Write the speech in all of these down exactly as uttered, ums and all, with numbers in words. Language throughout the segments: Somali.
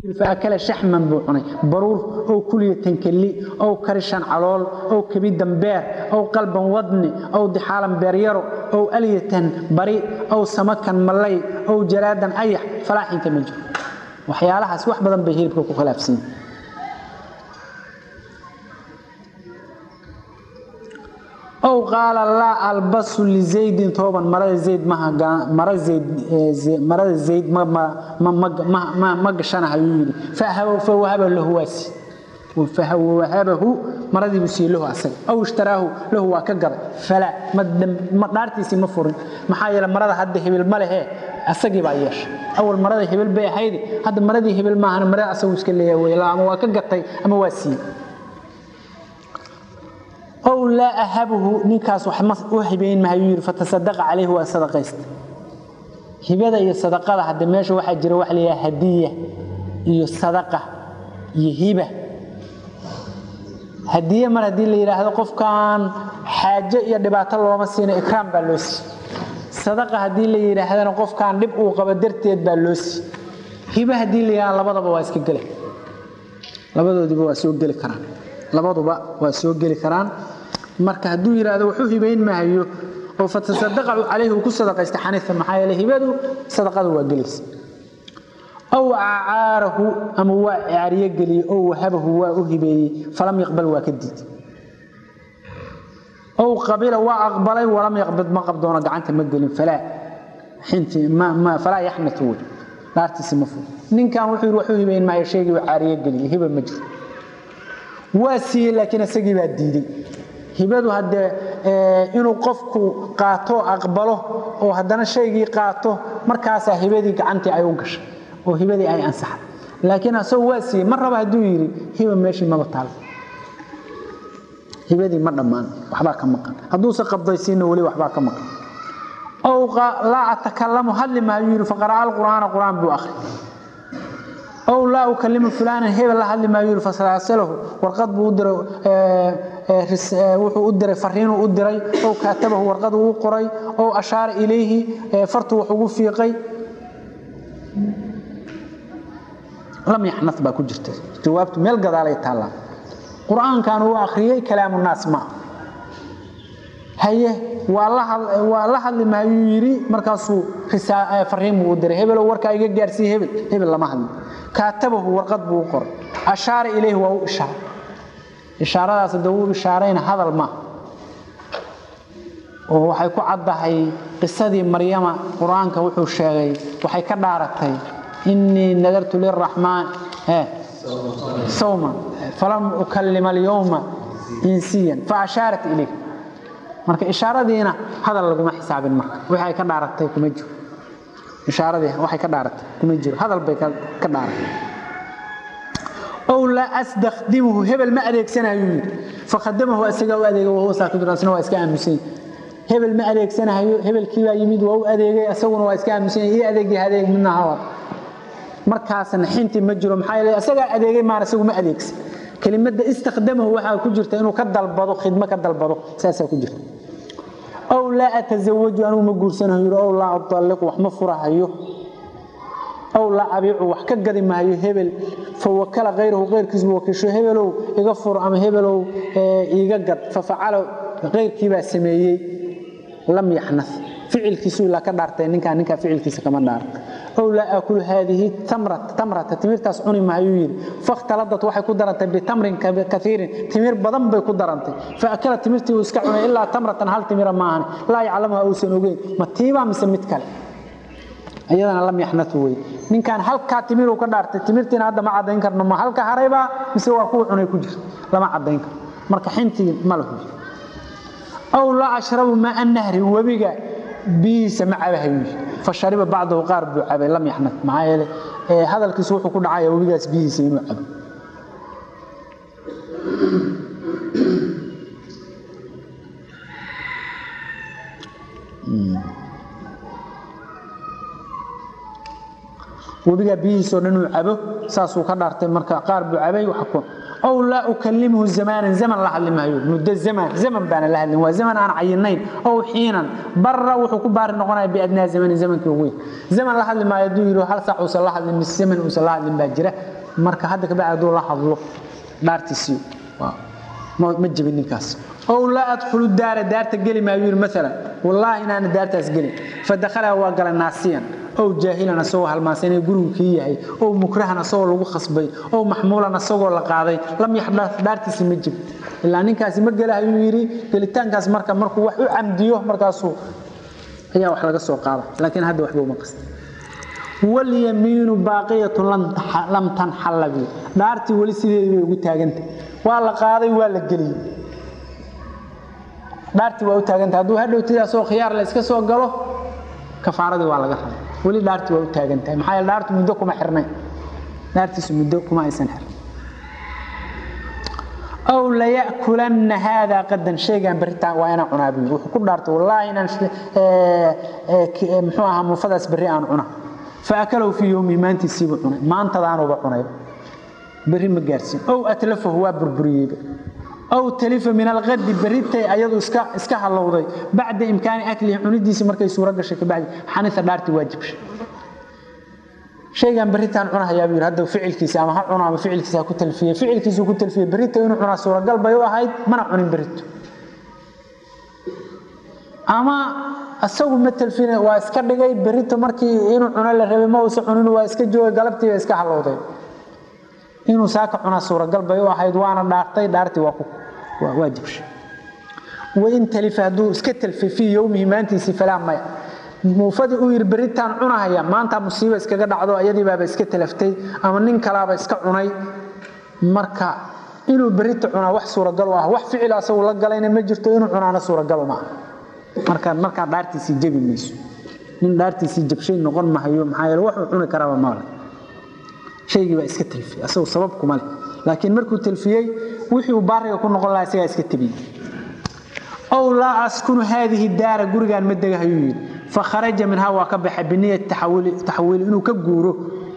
فأكل شحما بوعني برور أو كلية تنكلي أو كرشان علول أو كبيد دمبير أو قلبا وضني أو دحالا بيريرو أو ألية بريء أو سمكا ملي أو جرادا أيح فلا حين تمجر وحيالها سوح بدن بهير بكو خلاف سين أو قال لا البس لزيد طوبا مرض زيد ما مرض زيد مرض زيد ما ما ما ما ما ما قشنا هيولي فهو فوهب له واسي وفهو وهبه مرض بسي له أصل أو اشتراه له وكجر فلا ما ما دارتي سي مفرن ما حايل مرض حد هبل ماله أسقي بعيش أول مرض هبل بي هيدي هذا مرض هبل ما أنا مرض أسوي سكليه ولا ما وكجرتي أما واسي أو لا أهبه نكاس وحبين ما يير فتصدق عليه وصدقيست هبدا iyo sadaqada hadda meesha waxa jira wax leeyahay hadiya iyo sadaqa iyo hiba hadiya mar hadii la yiraahdo qofkan xaaje iyo dhibaato looma siino ikraam baa loo si sadaqa hadii la yiraahdo qofkan dib uu qaba darteed baa loo si hiba hadii la yiraahdo labadaba waa iska galay labadoodiba waa soo gali karaan labaduba waa soo gali karaan marka haduu yiraahdo wuxuu hibayn ma hayo oo fatasaddaqa alayhi ku sadaqaysta xaniifa maxaa yeelay hibadu sadaqadu waa galis aw aarahu ama waa aariye gali oo wahabahu waa u hibeeyay falam yaqbal waa kadid aw qabila waa aqbalay walam yaqbid ma qabdoona gacanta ma galin fala xinti ma ma fala yaxnatu daartiisa ma fuu ninkan wuxuu wuxuu hibayn ma sheegay aariye gali hiba ma jiro واسي لكن اسقي با ديدي هبدو هدا inuu qofku qaato aqbalo oo hadana sheegi qaato markaas hibadii gacanti ay u gashay oo hibadii ay ansax laakiin asoo waasi mar raba haduu yiri hiba meeshii ma taal hibadii ma dhamaan waxba ka maqan haduu sa qabdaysiina wali waxba ka maqan oo la atakallamu hal ma yiri faqara al-qur'aan qur'aan bu akhri أو لا أكلم فلانا هبل لا حد ما يقول فسلاسله ورقد بودر وحو أدر فرين أدري أو كاتبه ورقد وقري أو أشار إليه فرط وحقوق فيقي لم يحنث باكو جرت جوابت ميل قضالي تعالى قرآن كان هو آخرية كلام الناس ما هي والله والله اللي ما يري مركزو فرين أدر هبل وركا يجي جارسي هبل هبل لا ما حد كاتبه ورقد بوقر أشار إليه وهو إشارة إشارة سدوا إشارين هذا الماء وهو حيكون عضحي قصة مريم قرآن كوحو الشاغي وحيكون دارتي إني نذرت للرحمن ها صوما فلم أكلم اليوم إنسيا فأشارت إليه marka ishaaradiina hadal lagu ma xisaabin marka waxay ka dhaaratay kuma jiro ishaaradiina waxay ka dhaaratay kuma jiro hadal bay ka dhaaratay oo la asdakhdimuhu hebel ma adeegsanayo faqadamahu asaga oo adeega oo saaqid raasna waa iska aamusan hebel ma adeegsanayo hebelkii baa yimid waa adeegay asaguna waa iska aamusan iyo adeegii adeeg midna hawa markaasna xinti ma jiro maxay leeyahay asaga adeegay maar asagu ma adeegsan كلمة استخدمه وحا كجرت إنه كدلبضو خدمة كدلبضو ساسا كجرت أو لا أتزوج أنه مقرسنه يرو أو لا أطلق وحما فرحيه أو لا أبيع وحكا ما يهبل فوكل غيره غير كذب وكشو هبلو يغفر أم هبلو يققر ففعله غير كيبا سميه لم يحنث فعل كيسو لا كدارتين نكا نكا فعل كيسو كمان دار أو لا أكل هذه تمرة تمرة تمير تسعني ما يوير فاختلطت وحي كدرت بتمر كثير تمير بدن بي كدرت فأكلت تميرتي واسكعنا إلا تمرة هل تمير معها لا يعلمها أو سنوغين ما تيبا مسميت كلا أيضا لم يحنثوا من كان هل كاتمير وكدرت تميرتين هذا ما عدين كرنا ما هل كهريبا مسوا كوحنا يكجر لما عدين كر مركا حنتي ماله أو لا أشرب ماء النهر وبيقى بيس مع بهوي فشرب بعضه قارب عبي لم يحنث معايا إيه هذا الكسوح كل عاية وبيقى بيس ينوعب وبيقى بيس وننوعبه ساسو كدارتين مركا قارب عبي وحكو أو لا أكلمه زمانا زمن لا حد ما يقول مدة زمن زمن بان لا حد وزمن أنا عينين أو حينا برا وحكوا بار نقنا بأدنى زمن زمن كوي زمن لا حد ما يدور هل صح وصل حد من الزمن وصل حد من باجرة مركه حد كبعد دول لا حظله دارتسيو ما مجب النكاس أو لا أدخل الدار دار تجلي ما يقول مثلا والله إن أنا دار تسجلي فدخلها وقال ناسيا أو جاهلا سوى هالماسين يقولون كيه أو مكرهنا سوى لو خصبي أو محمولنا سوى لقاضي لم يحدث دارتس مجب إلا أن كاس مجله يوري كلتان كاس مركب مركب وحو عمديه مركاسو هي وحلقة سوى قاضي لكن هذا وحده مقصد واليمين باقية لم تنحل به دارتي ولي سيدي وتاغنت ولا قاضي ولا جلي دارتي waa u taaganta haduu hadhow tidaa soo khiyaar la iska soo galo kafaaradu waa laga rabaa wali daarti waa u taagantahay maxay daartu muddo kuma xirnay daartiisu muddo kuma aysan xir aw la yaakulanna hada qadan shaygan baritaan waa ina cunaa biyo wuxuu ku dhaarto wallahi inaan ee muxuu ahaa mufadaas bari aan cuna faakalu fi yawmi maanti siibu cuna maantadaan uba cunay bari ma gaarsin aw atlafu huwa burburiyay أو تلف من الغد بريتة أيضا إسكا إسكا هاللوضي بعد إمكان أكله عندي سمركي سورة قشك بعد حنث دارتي واجبش شيء كان بريتة عن عنها يا بير هذا فعل كيس أما عنها بفعل كيس كتل فيه فعل كيس وكتل فيه بريتة إنه عنها سورة قلب يوا هاي منع عن بريتة أما السوق مثل فينا وإسكا بجاي بريتة مركي إنه عنها الربي ما وسعنونه وإسكا جوا قلبتي وإسكا هاللوضي إنه ساك عنها سورة قلب يوا هاي دوانا دارتي دارتي وقو واجبش وإن تلف هدو اسكتل في, في يومه ما أنت سفلان ما موفد وير بريتان عنها يا ما أنت مصيبة اسكجد عضو أيدي باب اسكتلفتي أما نين كلابا اسك عني مركا إنه بريت عنا وح صورة قلوة وح فعل أسوي لك قلنا مجرت إنه عنا صورة قلوة معه مركا مركا دارتي سجب الناس من دارتي سجب شيء نقول ما هيوم حيل وح عنا كرامة ماله شيء يبقى اسكتل فيه أسوي سببكم ماله لكن مركو تلفيه وحي وبارك يكون نقول الله سيا اسكتبي أو لا أسكن هذه الدار جرجان مدة هيوين فخرج منها وكبح بنية تحول تحول إنه كجوره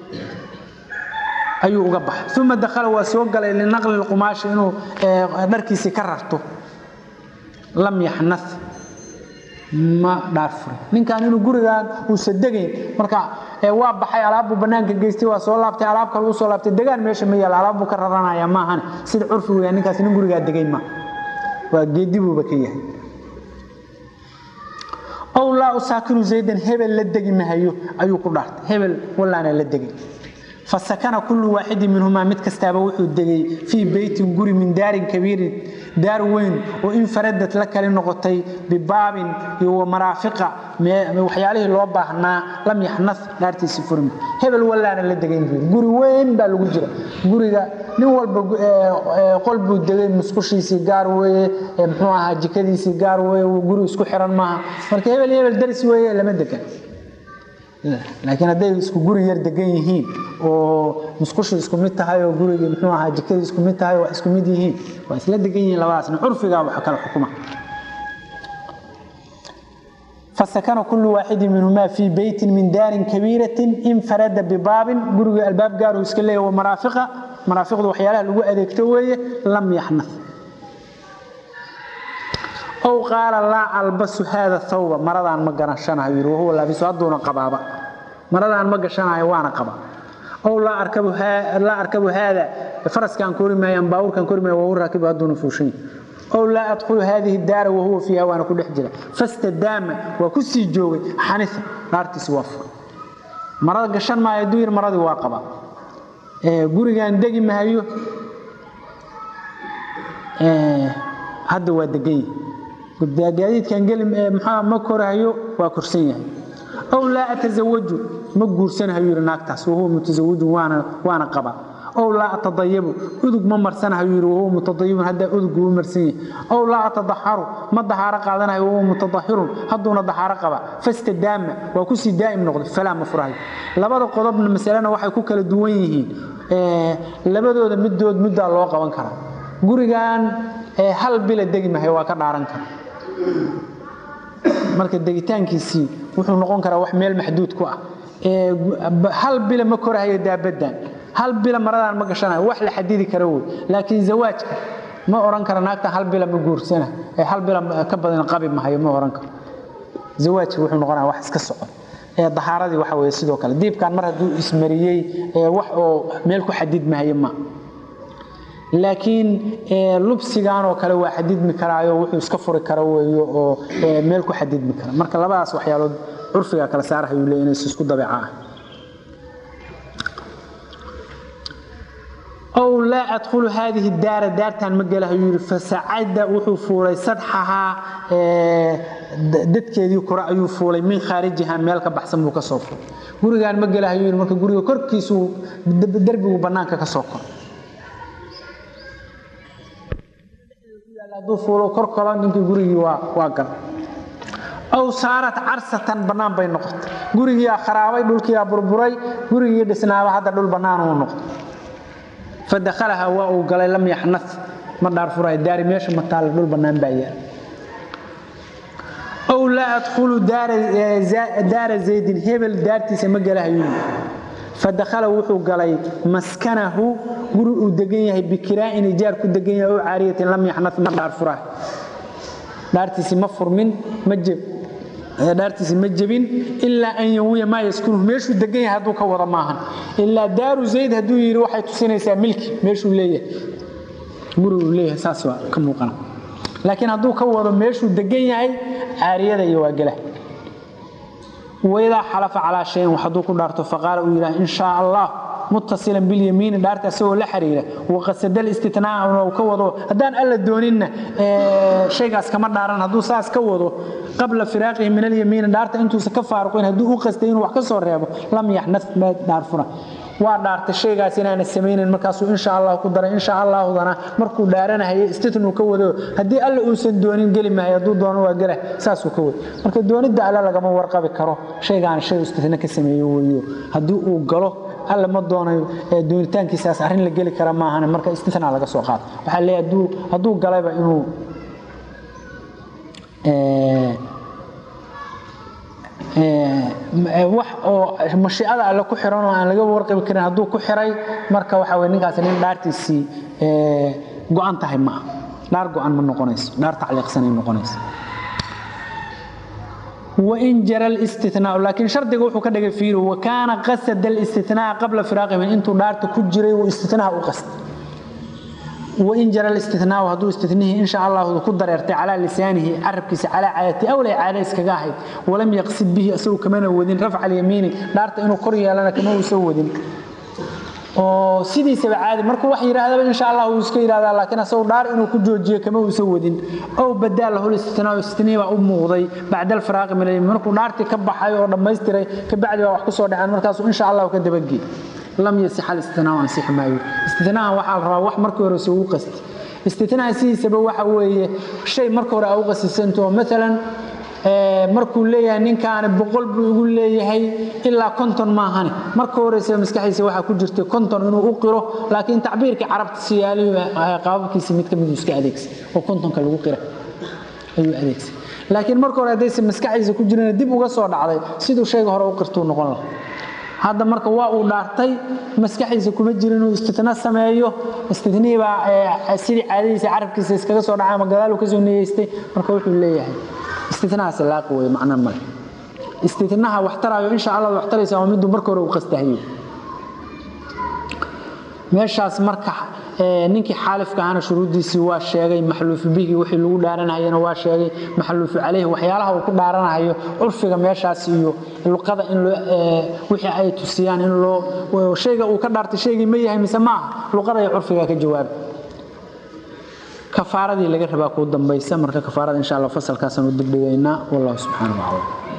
أيوه قبح ثم دخل وسوق لنقل القماش إنه نركي سكررته لم يحنث ما دافر من كان إنه جرجان وصدقين مركا وابح على أبو بنانك جيستي وصلابت على أبوك وصلابت الدجان مش ميال على أبوك كررنا يا ما هن سيد عرفه يعني كاسين جرجان الدجين ما وجديبه بكيه أو لا أساكن زيدا هبل للدجين ما هيو أيو قدرت هبل ولا أنا للدجين فسكن كل واحد منهما متكستابه وحده الدجين في بيت جري من دار كبير دار وين وإن فردت لك لنقطي بباب ومرافقة وحياله لو باهنا لم يحنث دارتي سفرم هبل ولا أنا لدقين جري وين بالوجرة جريga nin walba qolbu dagay musqushiisi gaar weeye muxuu ahaa jikadiisi gaar weeye guri isku xiran ma marka hebel hebel daris weeye lama degan laakiin haday isku guri yar degan yihiin oo musqushi isku mid tahay oo guriga muxuu ahaa jikada isku mid tahay waa isku mid yihiin waa isla degan yihiin labadaasna urfiga waxa kala xukuma فسكن كل واحد منهما في بيت من دار كبيرة انفرد بباب جرج الباب جاره اسكله ومرافقه مرافقه وحيالها لو اديكتويه لم يحنث أو قال لا ألبس هذا الثوب مرضان ما قرشناه وهو لابس دون قبابه مرضان ما قشناه وانا قبا أو لا أركب لا أركب هذا فرس كان كوري ما ينباور كان كوري ما وهو راكب دون فوشين أو لا أدخل هذه الدار وهو فيها وأنا كل حجرة فاستدام وكسي جوي حنث نارتي سوافر مرض قشن ما يدير مرض واقبة جورجان دقي ما هيو هذا هو دقي الدقايق كان قال محمد مكر هيو وكرسيه أو لا أتزوج مجور سنة هيو ناكتاس وهو متزوج وأنا وأنا قبا أو لا أتضيب أذق ما مرسنها وهو متضيب هذا أذق ومرسيه أو لا أتضحر ما ضحر قادنا وهو متضحر هذون ضحر قبا فاستدام وكسي دائم نقد فلا مفرح لبدا قضبنا مثلا waxay ku kala duwan yihiin ee labadooda midood mid loo qaban kara gurigan ee hal bil degmahay waa ka dhaaran kara marka degitaankiisi wuxuu noqon karaa wax meel maxduud ku ah ee hal bil ma korahayo daabadan hal bila maradaan ma gashanayo wax la xadidi karo way laakiin zawaajka ma oran kara naagta hal bila ma guursana ee hal bila ka badan qabi ma hayo ma oran karo zawaajku wuxuu noqonayaa wax iska socod ee dahaaradii waxa weeye sidoo kale diibkan mar haduu ismariyay ee wax oo meel ku xadid ma hayo ma laakiin ee lubsigaan oo kale waa xadid mi karaayo wuxuu iska furi karo weeyo oo meel ku xadid mi kara marka labadaas waxyaalood urfiga kala saarahay uu leeyahay isku dabeeca أو لا أدخل هذه الدار دار كان مجلها يقول فسعد وحفولي سطحها دد كذي قراء يفولي من خارجها مالك بحسن بكسوف قولي كان مجلها يقول مرك قولي كركيسو بالدرب وبنانك كسوق لا دفولو كركلان إنك قولي وا واقع أو صارت عرسة بنان بين نقط قولي يا خرابي دولك يا بربري قولي يدسنا هذا دول بنان ونقط فدخلها وقال لم يحنث ما دار فراي داري ماشي مطال دول بنان بايا او لا ادخل دار دار زيد هبل دارتي سما غلها يوم فدخل وحو غلي مسكنه غرو دغن yahay bikira in jaar ku degan yahay oo caariyatan lam yahnaf ma dar furaay daartiisi ma furmin ma jib daartiisi ma jabin illa an yawiya ma yaskunu meeshu degan yahay haduu ka wada maahan illa daaru zayd haduu yiri waxay tusinaysaa milki meeshu leeyahay guru leeyahay saas waa ka muuqana laakiin haduu ka wado meeshu degan yahay caariyada iyo waagala wayda xalafa ala shay waxadu ku dhaarto faqaala uu yiraahdo insha Allah متصلا باليمين دارته سو لا خريره وقصد الاستثناء او كوودو هدان الا دونينا شيغاس كما داران هدو ساس كوودو قبل فراقه من اليمين دارته انتو سكفارقين هدو قصدين wax ka soo reebo lam yahnaf ma daarfura waa dhaarta shaygaas inaan sameeynin markaas in sha Allah ku daro in sha Allah dana markuu dhaaranahay istithnu ka wado hadii alla uu san doonin gali ma haduu doono waa gala saas uu ka wado marka doonida alla laga ma warqabi karo shaygaan shay istithna ka sameeyo weeyo hadii uu galo alla ma doonayo doonitaankiisaas arin la gali kara ma ahan marka istithna laga soo qaad waxa leeyahay haduu haduu galayba inuu ee wax oo mashiicada alla ku xiran oo aan laga warqabi karin haduu ku xiray marka waxa weey ninkaas nin dhaartiisi ee go'an tahay ma dhaar go'an ma noqonayso dhaar tacliiqsan ay noqonayso وإن جرى الاستثناء لكن شرطه وحو كدغ فيرو وكان قصد الاستثناء قبل فراقه من انتو دارت كجري واستثناء وقصد وإن جرى الاستثناء وهدو استثنيه إن شاء الله ku dareertay على لسانه عربكيس على عادتي أو لا عادة iskaga ahayd ولم يقصد به اسو كمان ودين رفع اليمين دارت inuu kor yeelana kama uu soo wadin oo sidiisa caadi markuu wax yiraahdo in sha Allah uu iska yiraahdo laakiin asoo dhaar inuu ku joojiyo kama uu soo wadin oo badalahu istinaa istinaa u muuqday baad al firaaq milay markuu dhaarti ka baxay oo dhameystiray ka bacdi wax ku soo dhacaan markaas in sha Allah ka dabagii lam yasih al istinaa an sih maayo istinaa waxa la rabaa wax markii hore soo qast istinaa sidiisaba waxa weeye shay markii hore uu qasisanto mesela markuu leeyahay ninkaan boqol buu ugu leeyahay ilaa konton ma ahan markii hore see maskaxiisa waxa ku jirtay konton inuu u qiro laakiin tacbiirka carabta siyaaliyo qaabkiisa mid ka mid iska adeegsi oo kontonka lagu qira ayuu adeegsi laakiin markii hore hadii maskaxiisa ku jirina dib uga soo dhacday sidoo shayga hore u qirto noqon lahaa hada marka waa uu dhaartay maskaxiisa kuma jirin inuu istitnaa sameeyo istitnaa baa sidii caadiisa carabkiisa iskaga soo dhacay ma gadaal uu ka soo niyeystay marka wuxuu leeyahay استثناء سلاق وي معنى ما استثناء واحترايو ان شاء الله واحتريسا oo mid markii hore uu qastahayo meeshaas marka ninkii xaalifka ahna shuruudiisi waa sheegay maxluuf bihi wixii lagu dhaaranayna waa sheegay maxluuf calayhi waxyaalaha uu ku dhaaranayo urfiga meeshaas iyo luqada in wixii ay tusiyaan in loo shayga uu ka dhaartay shayga ma yahay mise ma luqada iyo urfiga ka jawaab كفارة اللي قربها كود دمبيسة مركا كفارة إن شاء الله فصل كاسن ودبوينا والله سبحانه وتعالى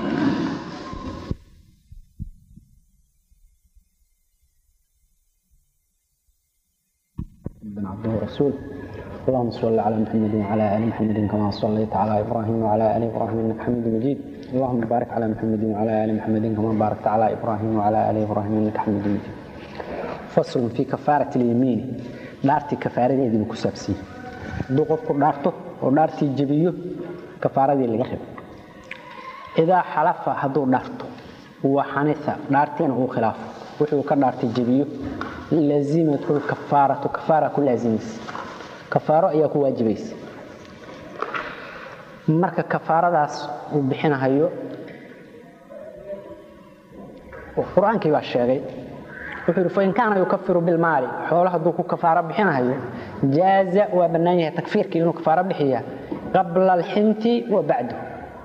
بن عبده ورسول اللهم صل على محمد وعلى آل محمد كما صليت على إبراهيم وعلى آل إبراهيم إنك حميد مجيد اللهم بارك على محمد وعلى آل محمد كما باركت على إبراهيم وعلى آل إبراهيم إنك حميد مجيد فصل في كفارة اليمين دارتي كفارة دي بكسبسي دو قفكو دارتو او دارتي جبيو كفارتي لغا خيب اذا حلف حدو دارتو هو حنث دارتين او خلاف وحو كدارتي جبيو لازمة الكفارة كفارة كل لازميس كفارة أي كو واجبيس مركا كفارة داس وبحنا هيو القرآن كيف الشيء وحير فإن كان يكفر بالمال حوله دوكو كفارة بحنا هيو جاز وبنانيه تكفير كينو كفارة بحيا قبل الحنت وبعده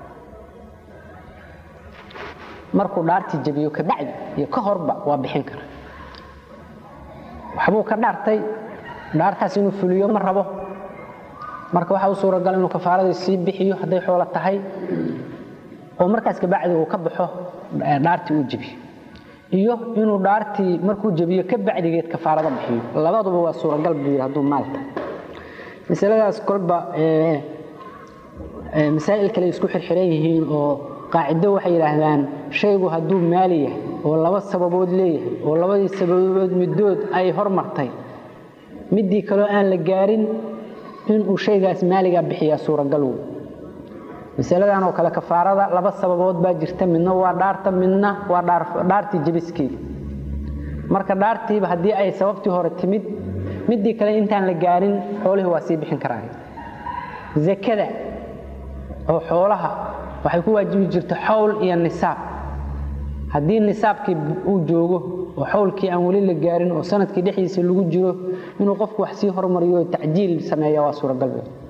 markuu dhaarti jabiyo ka bacdi iyo ka horba waa bixin kara waxbuu ka dhaartay dhaartaas inuu fuliyo ma rabo marka waxa uu suuragal inuu kafaarada si bixiyo haday xoolo tahay oo markaas ka bacdi uu ka baxo dhaarti uu jabiyo iyo inuu dhaarti markuu jabiyo ka bacdigeed kafaarada bixiyo labaduba waa suuragal buu haduu maalta misaladaas kolba ee ee masaa'il kale isku xirxiran yihiin oo قاعده waxay yiraahdaan shaygu haduu maaliya oo laba sababood leeyahay oo labadii sababood midood ay hormartay midii kale aan la gaarin in uu shaygaas maaliga bixiya suuragal uu misaladan oo kale kafaarada laba sababood baa jirta midna waa dhaarta midna waa dhaar dhaarti jabiski marka dhaartiiba hadii ay sababtii hore timid midii kale intaan la gaarin xoolaha waa si bixin karaan zakada oo xoolaha waxay ku waajibi jirtay hawl iyo nisaab hadii nisaabkii uu joogo oo hawlkii aan wali la gaarin oo sanadkii dhixdiisa lagu jiro inuu qofku wax si hormariyo tacjiil sameeyo waa suuragal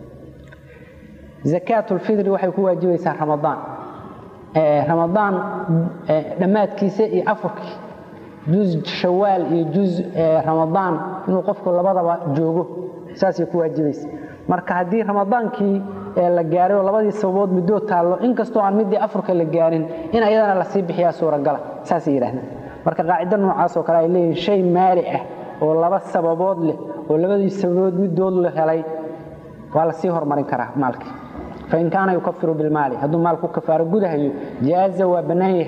zakatul fitr waxay ku waajibaysaa ramadaan ee ramadaan dhamaadkiisa iyo afurkii juz shawaal iyo juz ramadaan inuu qofku labadaba joogo saasi ku waajibaysaa marka hadii ramadaankii la gaaray labadii sababood midoo taalo in kasto aan midii afurka la gaarin in ayadana la sii bixiyaa suuragal saasi yiraahdaan marka qaacida noocaas oo kale ay leeyihiin shay maali ah oo laba sababood leh oo labadii sababood midood la helay waa la sii hormarin karaa maalka فإن كان يكفر بالمال هذا مال كفار جوده جاز وبنيه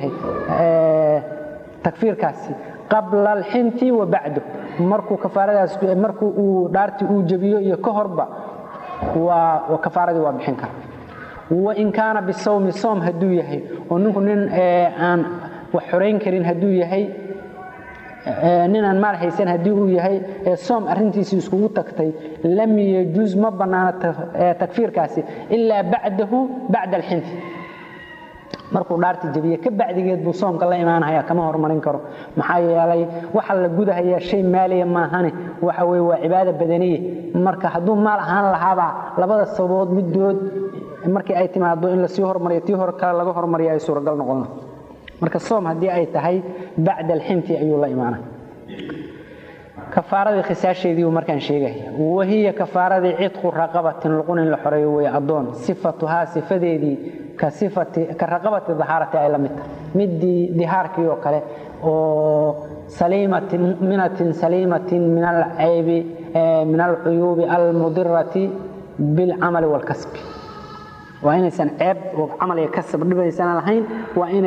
تكفير كاسي قبل الحنت وبعده مركو كفارة مركو دارتي وجبيه يكهربا وكفارة وبحنك وإن كان بالصوم الصوم هدو يحي ونكون عن وحرين كرين هدو يحي نين أن مال حيسان هدو يحي الصوم أرنتي سيسكو تكتي لم يجوز مبنى تكفير كاسي إلا بعده بعد الحنث markuu dhaarti jabiye ka bacdigeed buu soomka la iimaanaya kama hormarin karo maxaa yeelay waxa la gudahay shay maaliye ma ahane waxa way waa cibaado badaniye marka haduu maal ahaan lahaaba labada sababood midood markii ay timaado in la sii hormariyo tii hor kale laga hormariyo ay suuragal noqon marka soom hadii ay tahay bacda alxinti ayuu la iimaanaa kafaarada khisaasheedii markaan sheegay wahiya kafaarada cidqu raqabatin luqun la xoreeyo way adoon sifatuha sifadeedii كصفة كرقبة الظهارة أي لمتة مدي ظهارك يوكله أو سليمة مؤمنة سليمة من العيب من العيوب المضرة بالعمل والكسب وإن سن عيب وعمل يكسب ربع سنة الحين وإن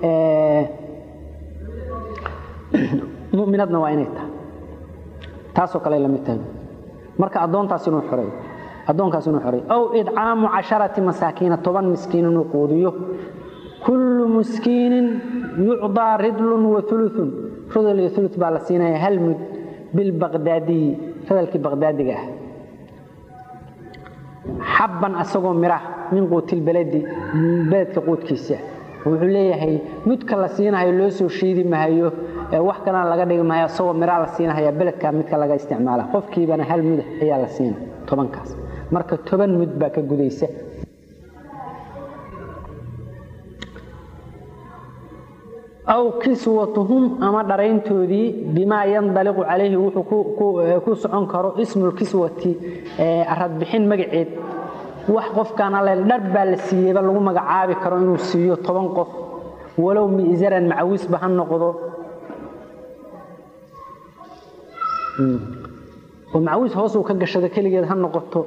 مؤمنة وإنها تاسو كلا لمتة مرك أدون تاسينو حري أدون كاسينو حري أو إدعام عشرة مساكين طبعا مسكين وقوديو كل مسكين يعطى رجل وثلث رجل وثلث بالسينة هلمد بالبغدادي فذلك بغدادي جاه حبا أسقو مراه من قوت البلد بلد قوت كيسة وحليه هي متكل السينة هي لوسو شيدي ما هيو wax kana laga dhigay ma ya soo mira la siinayaa beledka midka laga isticmaala qofkiibana hal mid ayaa la siin toban kaas marka toban mid ba ka gudaysa aw kiswatuhum ama dhareyntoodii bima yandaliqu alayhi wuxuu ku socon karo ismul kiswati ee arad bixin magaceed wax qofkana la dharba la siiyay lagu magacaabi karo inuu siiyo toban qof walow miisaran macawis bahan noqdo ومعويس هوسو كغشده كليgeed han noqoto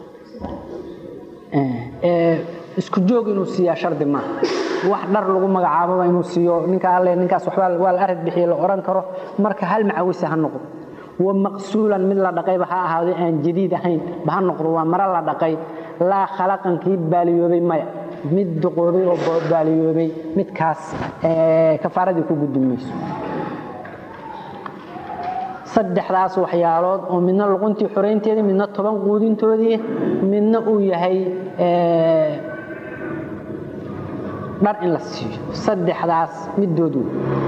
ee isku joog inuu siiya shardi ma wax dhar lagu magacaabo inuu siiyo ninka alle ninkaas waxba wal arad bixiyo la oran karo marka hal macawis han noqdo wa maqsuulan mid la dhaqay ba ahaado aan jadiid ahayn ba han noqdo waa mar la dhaqay la khalaqan ki baaliyoobay ma mid duqoobay oo baaliyoobay midkaas ee kafaaradii ku gudumeyso saddexdaas waxyaalood oo midna luquntii xoreynteedii midna toban quudintoodii midna uu yahay ee dhar in la siiyo saddexdaas midoodu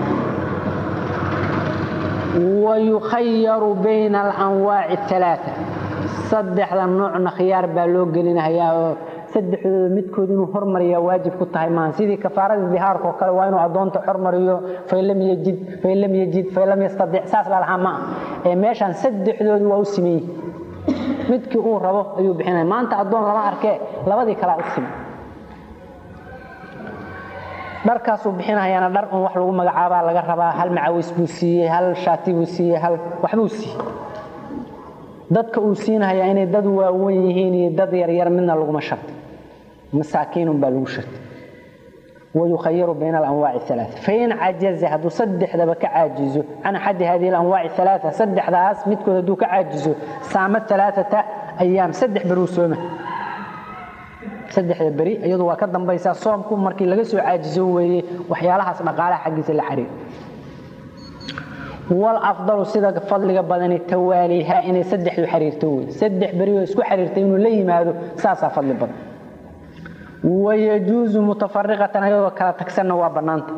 ويخير بين الأنواع الثلاثة صدحدا نوعنا خيار بالو غلينايا saddexdooda midkood inuu hormariyo waajib ku tahay maan sidii kafaarada dhihaarka oo kale waa inuu adoonta hormariyo faylam yajid faylam yajid faylam yastadi' saas la lahaa ma ee meeshan saddexdoodu waa u simay midkii uu rabo ayuu bixinay maanta adoon lama arkay labadii kala u simay dharkaas uu bixinayana dhar oo wax lagu magacaaba laga rabaa hal macawis buu siiyay hal shaati buu siiyay hal wax buu siiyay dadka uu siinayaa inay dad waaweyn yihiin iyo dad yar yar midna lagu masharto مساكين بالوشت ويخير بين الأنواع الثلاثة فإن عجز هذا صدح ذبك عاجزه أنا حد هذه الأنواع الثلاثة صدح ذاس متكو ذوك عاجزه سامت ثلاثة أيام صدح بروسومه صدح البري أيضا وكذا بيسا صومكم مركي لقسوا عاجزه وحيالها مقالة حقيس الحرير والأفضل صدق فضل بدن التوالي ها إني صدح الحرير توي صدح بري ويسكو حرير تينو ليه ماذا ساسا فضل بدن ويجوز متفرقة أيضا كلا تكسرنا وبنانت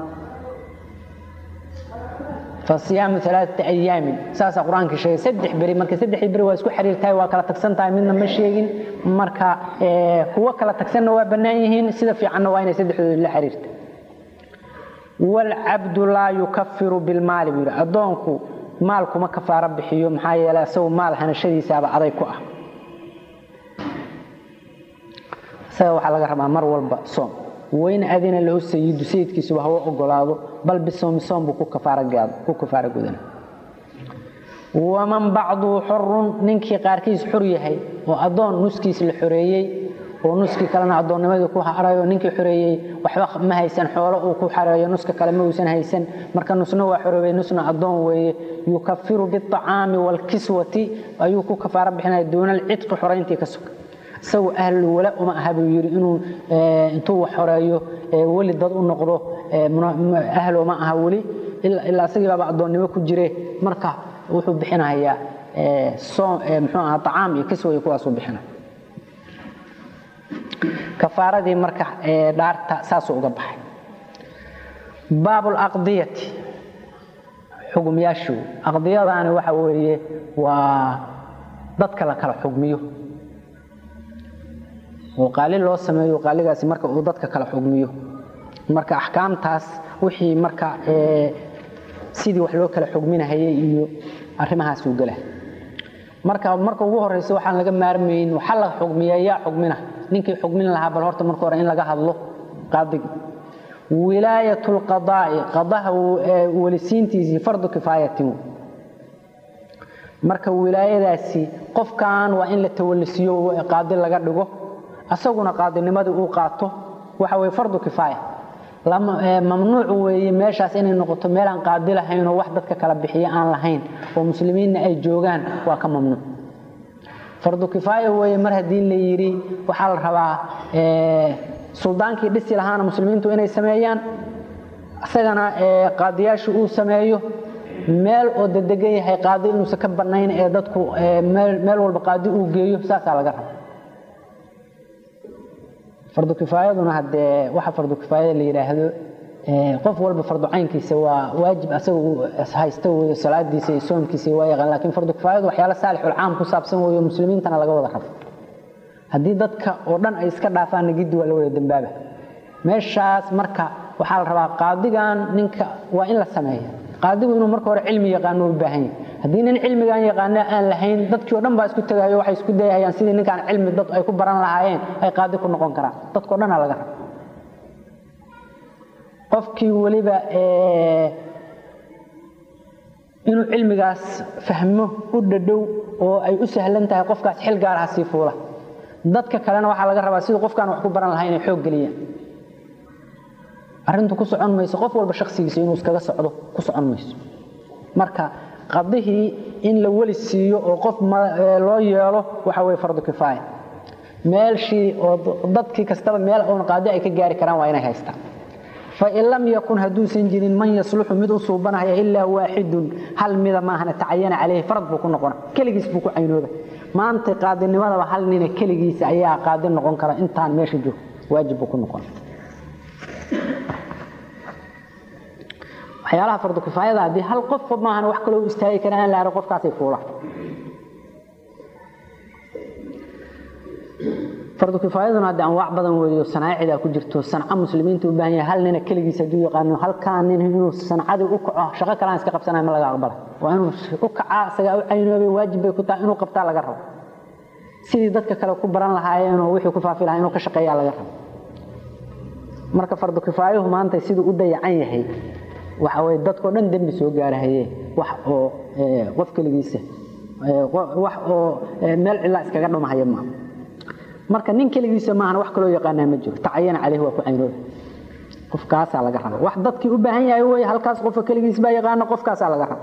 فالصيام ثلاثة أيام ساسا قرآن كشيء سدح بري مركا سدح بري واسكو حرير تاي وكلا تكسرن تاي منا مشيين مركا اه هو كلا تكسرنا وبنايهين سيدا في عنا وين سدح لحرير والعبد لا يكفر بالمال بيرا أدونكو مالكو ما كفار بحيوم حايا لا سو مال حنا شدي سابع عليكو أه waxa laga rabaa mar walba soom weyn adina loo sayidu sayidkiisu waxa uu ogolaado bal bisoom soom buu ku kafaara gaad ku kafaara gudana waman ba'du hurrun ninki qaarkiis xur yahay oo adoon nuskiis la xoreeyay oo nuski kalena adoonnimada ku harayo ninki xoreeyay waxba ma haysan xoolo uu ku xarayo nuska kale ma uusan haysan marka nusna waa xoreeyay nusna adoon weeye yukaffiru bit-ta'ami wal-kiswati ayuu ku kafaara bixinay doonal cidq xoreyntii ka sug سو أهل ولا وما أهبوا يرينوا انتوا حرايو ولي ضد النقضه أهل وما أهولي إلا إلا سجل بعض النبي كجري مركع وحب بحنا هي صوم محنا طعام يكسو يكوا صوم بحنا كفارة دي مركع دار تأساس وقبح باب الأقضية حكم يشو أقضية أنا وحوريه وضدك لك الحكميه وقال له سميه وقال لي قاسي marka uu dadka kala xugmiyo marka ahkaamtaas wixii marka ee sidii wax loo kala xugminahay iyo arimahaas uu galay marka marka ugu horeysa waxaan laga maarmeyn waxa la xugmiyaa xugmina ninkii xugmin lahaa bal horta marka hore in laga hadlo qaadi wilaayatul qadaa'i qadaha walisiintiisi fardu kifaayatihi marka wilaayadaasi qofkaan waa in la tawallisiyo qaadi laga dhigo asaguna qaadinimada uu qaato waxa way fardu kifaaya lama mamnuuc weeye meeshaas inay noqoto meel aan qaadi lahayn oo wax dadka kala bixiya aan lahayn oo muslimiinna ay joogaan waa ka mamnuuc fardu kifaaya weeye mar hadii la yiri waxa la rabaa ee suldaankii dhisi lahaana muslimiintu inay sameeyaan asagana ee qaadiyaashu uu sameeyo meel oo dedegan yahay qaadi inuu ka banayn ee dadku meel meel walba qaadi uu geeyo saasa laga rabaa فرض كفاية دون هذا واحد فرض كفاية اللي يراهدو قف والب فرض عين كيسي واجب أسوي هايستوي صلاة دي سي صوم كيسي وايغان لكن فرض كفاية وحيال الصالح والعام كساب سنو المسلمين تنا لقوا ضحف هدي ضدك ودن أي سكر دافان جد ولا ولا دنبابه مشاس مركا وحال ربا قاضيان نك وإن لا سماية قاضي إنه مركا ور علمي يقانون باهين هدين علمي كان يقانا أن لحين ضدك ودن باس كنت جاي وحي سكت جاي يعني سيد إن كان علم ضد أي كبران لعين أي قاضي كنا نقول كرا ضدك ودن على جرا قفكي ولبا إيه إنه علمي جاس فهمه وددو أو أي أسهل أنت قف جاس حل جارها سيفوله ضدك كلنا وحال جرا بس قف كان وحكو بران لعين حوج جليا أرنتو كسعان ميس قف ولا بشخصي يسينو سكجا صعده كسعان ميس مركا قضيه إن لول السيو أو قف ما لا ياله وحوي فرض كفاية مال شيء ضدك كستبا مال أو قاضي أي كجاري كلام وينه هيستا فإن لم يكن هدو سنجر من يصلح مد أصوبنا إلا واحد هل مذا ما هنا تعين عليه فرض بكون نقونا كلجيس بكون عينوده ما أنت قادر نماذا وحل نين كلجيس أيها قادر نقون كرا إنتان ماشي جو واجب بكون نقونا حيالها فرض كفاية هذه هل قف ما هنا وحكلوا استهي كنا لا رقف كاسي فورا فرض كفاية هذا أنواع بدن وصناعة إذا كجرتوا صناعة مسلمين تبانية هل نين كلجيس جوي قانون هل كان نين هنو صناعة وقع شغل كلام سكاب سنة ما لقى أقبله وأنه وقع سجى عينه واجب يكون إنه قبطة لقرب سيد ضدك كلو كبران لها إنه وحي كفاف لها إنه كشقية لقرب مركب فرض كفاية ما أنت يصير قدي عينه وحوي ضدك ودن دم بسوق جاره وح أو وفق كلجيسه وح أو مل علا سكجرنا ما هيما marka nin kaligiisa ma aha wax kale oo yaqaan ma jiro tacayan عليه waa ku aynooda qofkaas laga rabo wax dadkii u baahan yahay way halkaas qof kaligiis baa yaqaan qofkaas laga rabo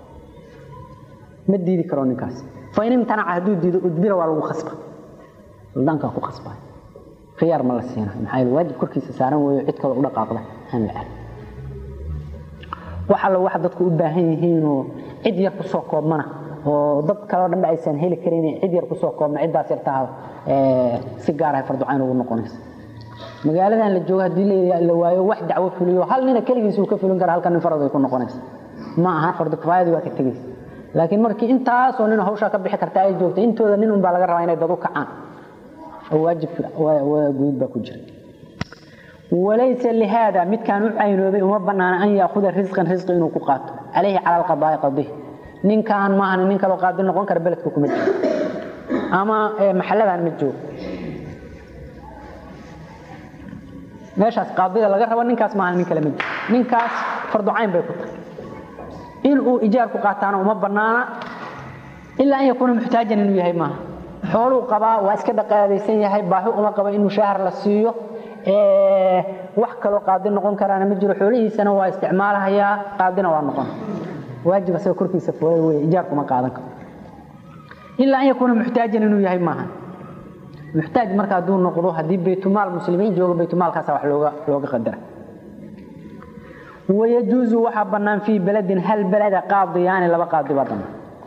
ma diidi karo ninkaas fa in imtana ahdu diido udbira waa lagu khasba danka ku khasba khiyaar ma la siina maxay waajib korkiisa saaran way cid kale u dhaqaaqda han la waxa la wax dadku u baahan yihiin oo cid yar ku soo koobmana oo dad kale oo dhan aysan heli karin cid yar ku soo koobma cidaas yartaa si gaar ah fardu caan ugu noqonaysa magaaladan la joogo hadii la waayo wax dacwo fuliyo hal nin kaligiis uu ka fulin kara halkan farad ay ku noqonaysa ma aha fardu kifaayadu waa ka tagaysa laakiin markii intaas oo nin hawsha ka bixi karta ay joogto intooda nin un baa laga rabaa inay dad u kacaan oo waajib waa guud ba ku jira وليس لهذا مد كانوا عينوبي وما بنانا أن يأخذ رزقا رزق إنه قاط عليه على القضاء قضيه نين كان ما أنا نين كانوا قادين نقول كربلت كوكم أما محل عن متجو ماشي قاضي لا غير نين كاس ما أنا نين كلام نين كاس فرض عين بيكون إنه إيجار قاطانا وما بنانا إلا أن يكون محتاجا إنه يهي ما حوله قضاء وأسكت قاضي يهي باهو وما قبل إنه شهر للسيو ee wax kale qaadin noqon karaan ma jiro xoolihiisana waa isticmaalayaa qaadina waa noqon waajib asoo korkiisa fooyay way ijaar kuma qaadan karo illa an yakuna muhtaajan inuu yahay maaha muhtaaj marka haduu noqdo hadii baytumaal muslimiin jooga baytumaal kaas wax looga looga qadara ويجوز waxa banaan fi baladin hal balada qaadiyaan laba qaadi badan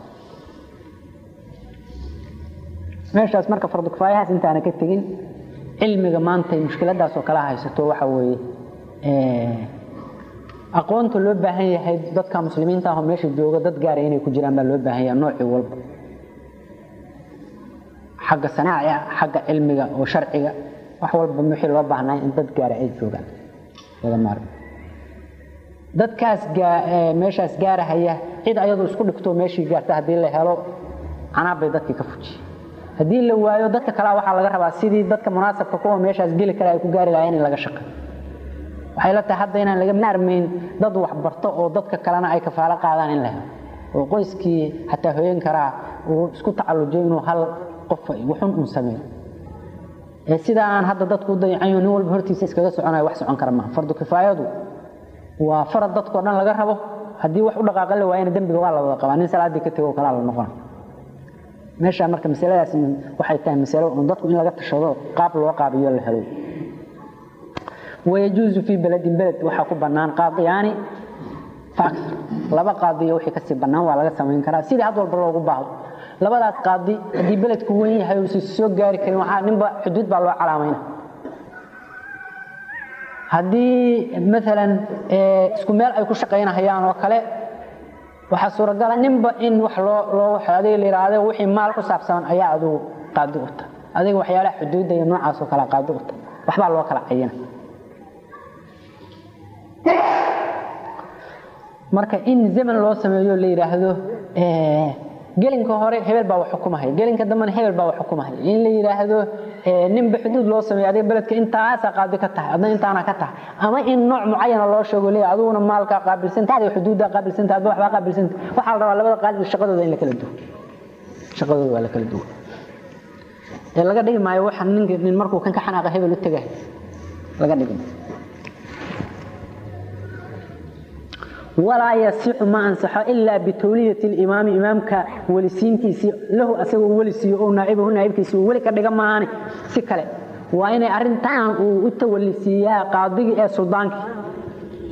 meeshaas marka fardu kifaayah inta aan ka tagin علمي maanta mushkiladaas oo kala haysato waxa weeye ee aqoonta loo baahan yahay dadka muslimiinta ah meesha jooga dad gaar ah inay ku jiraan baa loo baahan yahay nooc walba xagga sanaaca xagga cilmiga oo sharciga wax walba wixii loo baahnaa in dad gaar ah ay joogaan wada maar dadkaas meeshaas gaarahaya cid ayadu isku dhigto meeshii gaarta hadii la helo canaabay dadkii ka fujiyo hadii la waayo dadka kala waxa laga rabaa sidii dadka munaasabka ku meeshaas gali kara ay ku gaari lahayn in laga shaqeeyo waxay la tahay hadda inaan laga maarmeyn dad wax barto oo dadka kalena ay kafaala qaadaan in la helo oo qoyskii hatta hooyin kara oo isku tacallujiyo hal qof wuxun u sameeyo ee sidaan hadda dadku dayacayo nin walba hortiisa iskaga soconayo wax socon kara ma fardu kifaayadu waa farad dadku dhan laga rabo hadii wax u dhaqaaqo la waayna dambiga waa la wada qabaa nin salaadii ka tago kala la noqon meesha marka mas'aladaas waxay tahay mas'alo oo dadku in laga tashado qaab loo qaabiyo la helo ويجوز في بلد بلد waxa ku banaan qaadiyani fax laba qaadiyo wixii ka si banaan waa laga sameyn karaa sidii had walba loogu baahdo labadaas qaadi hadii beledku weyn yahay oo soo gaari karin waxa ninba xuduud baa loo calaameeyay hadii midalan isku meel ay ku shaqeynayaan oo kale waxa suuragal ah ninba in wax loo loo waxaadey leeyahay wixii maal ku saabsan ayaa adu qaadi u ta adiga waxyaalaha xuduudda iyo noocaas oo kala qaadi u ta waxba loo kala cayina marka in zaman loo sameeyo leeyahay ee gelinka hore hebel baa wax xukumahay gelinka dambe hebel baa wax xukumahay in la yiraahdo ee ninba xuduud loo sameeyo adiga beledka intaas qaadi ka tahay adna intaana ka tahay ama in nooc muayyan loo sheego leeyahay aduna maalka qaabilsan tahay xuduudda qaabilsan tahay wax qaabilsan waxa la rabaa labada qaadi shaqadooda in la kala duwo shaqadooda waa la kala duwo ee laga dhigi maayo waxa nin markuu kan ka xanaaqa hebel u tagay laga dhigi ولا يصح ما انصح الا بتوليه الامام امامك ولسينكيسي له اسغو ولسي او نائبه نائبكيسي ولي كدغ maani si kale waa inay arintan uu u tawalisiyaa qaadiga ee suldaanka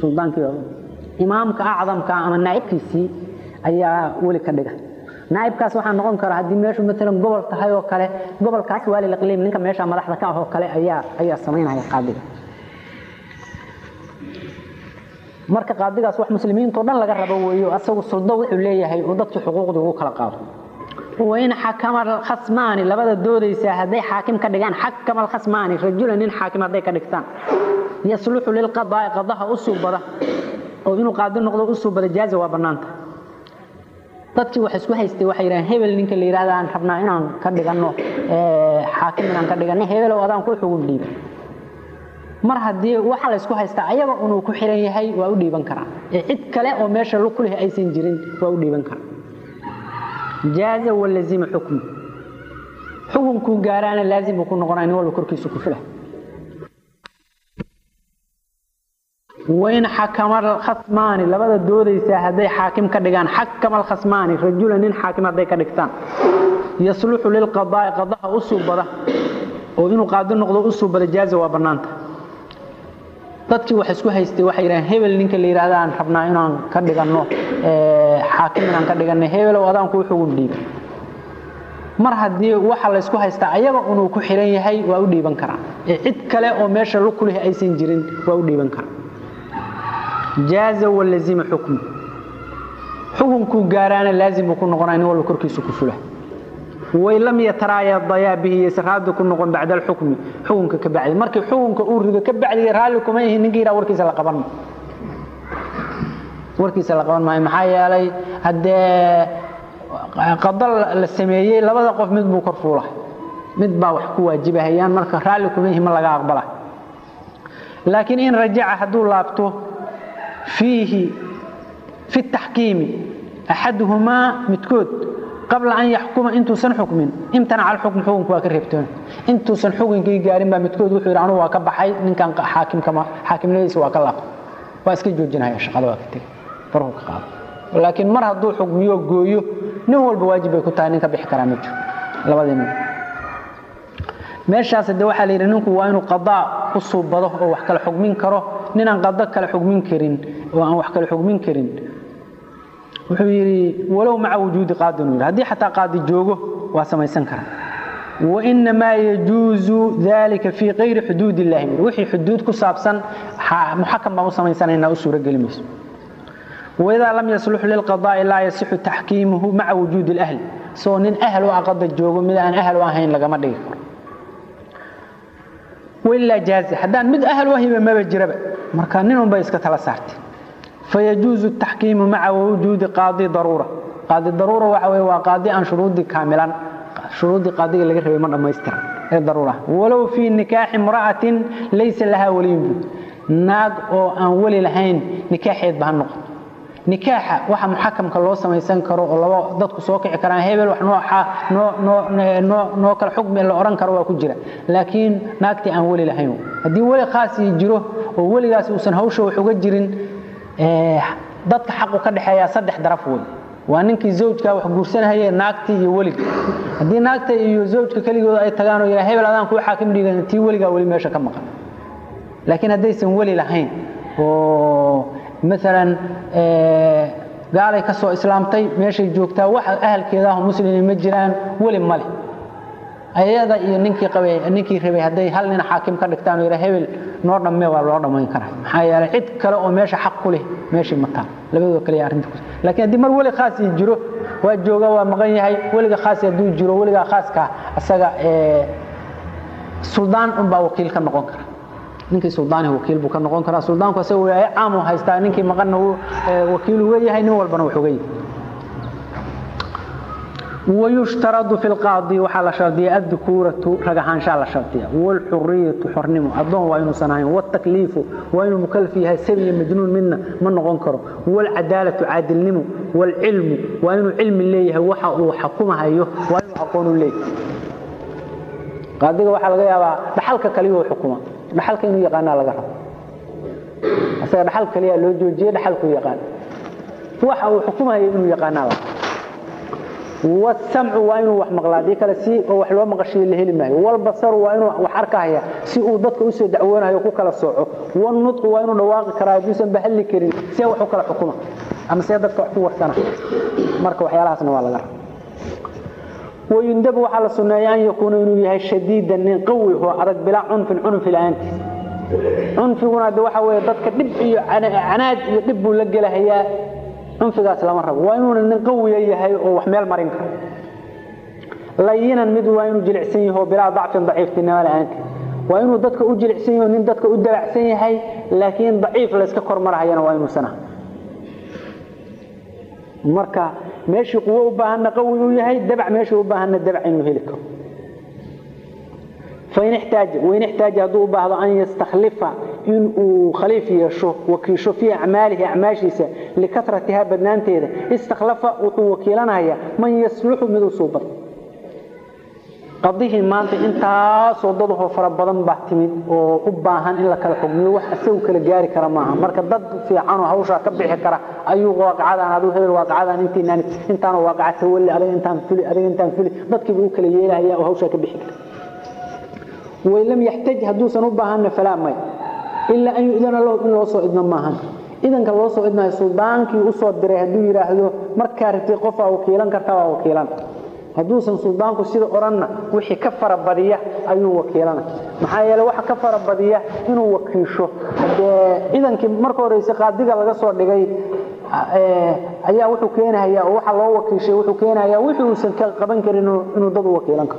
suldaanki imaamka acdamka ama naa'ibkiisi ayaa wali ka dhiga naa'ibkaas waxa noqon kara hadii meeshu midna gobol tahay oo kale gobolkaas wali la qaliim ninka meesha madaxda ka ah oo kale ayaa ayaa sameynaya qaadiga marka qaadigaas wax muslimiinta oo dhan laga rabo weeyo asagu suldo wuxuu leeyahay oo dadka xuquuqdooda uu kala qaado وين حكم الخصمان لبدا دوديسا هدي حاكم كدغان حكم الخصمان رجل من حاكم هدي كدغتان يصلح للقضاء قضاء اسوبده oo inuu qaado noqdo usubada jaaza waa banaanta dadkii wax isku haystay waxay yiraahdeen hebel ninka la yiraahdo aan rabnaa inaan ka dhigano ee xaakim inaan ka dhigano hebel oo adaan ku xugun dhiib mar hadii waxa la isku haystaa ayaga inuu ku xiran yahay waa u dhiiban karaa ee cid kale oo meesha lu kulih aysan jirin waa u dhiiban karaa جاز واللازم حكم حكمكم غارانا لازم يكون نقران ولا كركيسو كفله وين حكم الخصمان لبدا دوديسا هدي حاكم كدغان حكم الخصمان رجل من حاكم هدي كدغتان يصلح للقضاء قضاء اسوبده oo inuu qaado noqdo usubada jaaza waa banaanta dadkii wax isku haystay waxay yiraahdeen hebel ninka la yiraahdo aan rabnaa inaan ka dhigano ee xaakim inaan ka dhigano hebel oo adaan ku xugun dhiib mar hadii waxa la isku haystaa ayaga inuu ku xiran yahay waa u dhiiban karaa ee cid kale oo meesha lu kulih aysan jirin waa u dhiiban karaa jaaza walazim hukm xukunku gaaraana laazim ku noqonaa wala korkiisu ku fula ويلم يترايا الضياء به يسراد كن نقون بعد الحكم حكمك كبعد markii xukunka uu rido ka bacdi raali kuma yahay ninkiira warkiisa la qaban warkiisa la qaban maxaa yeelay hadee qadal la sameeyay labada qof mid buu korfuulay mid baa wax ku waajibahayaan marka raali kuma yahay ma laga aqbala laakiin in rajaca haduu laabto fihi fi التحكيم احدهما متكود قبل أن يحكم أنتو سن حكمين امتنع الحكم حكم كوكرهبتون أنتو سن حكم كي جارين بمتكود وحير عنه وكبحي من كان حاكم كما حاكم ليس وكلا واسكي جوجنا هي شغله وقتي فرق قاضي ولكن مر هدو حكم يو جويو نول بواجب يكون تاني كبح كرامته لبدين meeshaas de waxa la yiraahdo waa inuu qadaa ku soo bado oo wax kala xukmin karo ninaan qada kala xukmin karin oo aan wax kala xukmin karin وحيري ولو مع وجود قاضي هذه حتى قاضي جوجو وسميسن كره وانما يجوز ذلك في غير حدود الله وحي حدود كسابسن محكم ما سميسن انه سوره غلمس واذا لم يصلح للقضاء لا يصح تحكيمه مع وجود الاهل سو نين اهل وقضى جوجو ميدان اهل واهين لغما دغ ولا جاز حدان مد اهل وهي ما بجربه marka ninun bay iska tala saartay فيجوز التحكيم مع وجود قاضي ضرورة قاضي ضرورة وهو قاضي عن شروط كاملا شروط قاضي اللي غير ما دميستر هي ضرورة ولو في نكاح امرأة ليس لها ولي ناق او ان ولي لهين نكاحيد بها نقط نكاح waxa muxakamka loo sameeysan karo oo laba dadku soo kici karaan hebel wax nooca no no no no kala xukmi la oran karo waa ku jira laakiin naagti aan wali lahayn hadii wali khaas jiro oo waligaas uusan hawsha wax uga jirin ee dadka xaq ka dhaxeeya saddex daraf weey waa ninkii zawjka wax guursanayay naagti iyo waliga hadii naagta iyo zawjka kaligood ay tagaan oo ila hebel adaan ku xaakim dhigan tii waliga wali meesha ka maqan laakiin hadaysan wali lahayn oo مثلا ee gaalay ka soo islaamtay meeshay joogtaa wax ahalkeeda ah muslimiin ma jiraan wali male ayada iyo ninkii qabay ninkii rabay haday hal nin xaakim ka dhigtaan oo hebel noo dhamee waa loo dhameyn karaa maxaa yeelay cid kale oo meesha xaq ku leh meesha ma taan labadoo kale arinta laakiin hadii mar wali khaas jiro waa jooga waa maqan yahay waliga khaas haduu jiro waliga khaaska asaga ee suldaan un baa wakiil ka noqon kara ninkii suldaan wakiil buu ka noqon karaa suldaanku asagoo ay caam u haystaa ninkii maqan uu wakiil u yahay nin walbana wuxuu geeyay ويشترط في القاضي وحال شرطية الذكورة رجحان شاء الله شرطية والحرية حرنمه الضوء وإنه صناعي والتكليف وإنه مكلفها سبي مجنون منا من غنكره والعدالة عادل نمو والعلم وإنه علم اللي هو وحكمها أيه وإنه حقون اللي قاضي وحال غيابا بحلك كليه وحكمه بحلك إنه يقانا لغرب أصير بحلك كليه لو جوجيه بحلك يقان وحا وحكمها إنه يقانا لغرب والسمع وإنه وحمقلادي كلا سي وحلو مقشي اللي هلي معي والبصر وإنه وحركها سي ودتك أسو دعوانها يقول كلا صوعه والنطق وإنه نواقع كراجيسا بحل كريم سي وحوك الحكومة أما سيادتك وحكوة سنة مركب وحيالها سنة ولا غير ويندب على السنة أن يكون إنه شديدا قوي هو أرد بلا عنف عنف الآن عنف هنا دوحة ويضدك دب عناد يدب ولقى لها هي عنف قاس لا مرة وإنه نقوي هي وحمل مرينك لينا مد وإنه جلعسيه هو بلا ضعف ضعيف تنال عنك وإنه ضدك أجلعسيه وإنه ضدك أدلعسيه هي لكن ضعيف لسك كرمر هي وإنه سنة مركا ماشي قوة وباهنا قوي وياهي دبع ماشي وباهنا دبع إنه هلكه فإن احتاج وإن احتاج هذو بعض أن يستخلف إنه خليفة يشوف وكيشوف في أعماله أعماشيسة لكثرتها بدنانته استخلف وكيلنا هي من يصلح من الصوبة قضيه ما أنت أنت صدده فربضا بعتمد وقباهن إلا كالحكم وح أسوك الجاري كرماها مركز ضد في عنه هوشة كبح كرا أيوه واقع هذا هذا هو الواقع هذا أنت أنت أنت أنا واقع تولي أري أنت فلي أري أنت فلي ضد كبروك اللي يلا هي وهوشة كبح وإن لم يحتاج هدوسا نبهن فلا ماي إلا أن يؤذن له إن الله صعدنا معهن إذن كالله صعدنا السلطان كي أصعد دري هدو يراهدو مركارتي قفا وكيلان كرتوا وكيلان هدوسا سلطان كسيد أورنا وحي كفر بديه أيوه وكيلنا محايا لو وحي كفر بديه إنه وكيشو إذن كي مركو رئيس قادقة لغا صعد لغاي أيها وحو كينا هيا وحا الله وكيشي وحو كينا هيا وحو سنكا قبان كر إنه ضد وكيلانك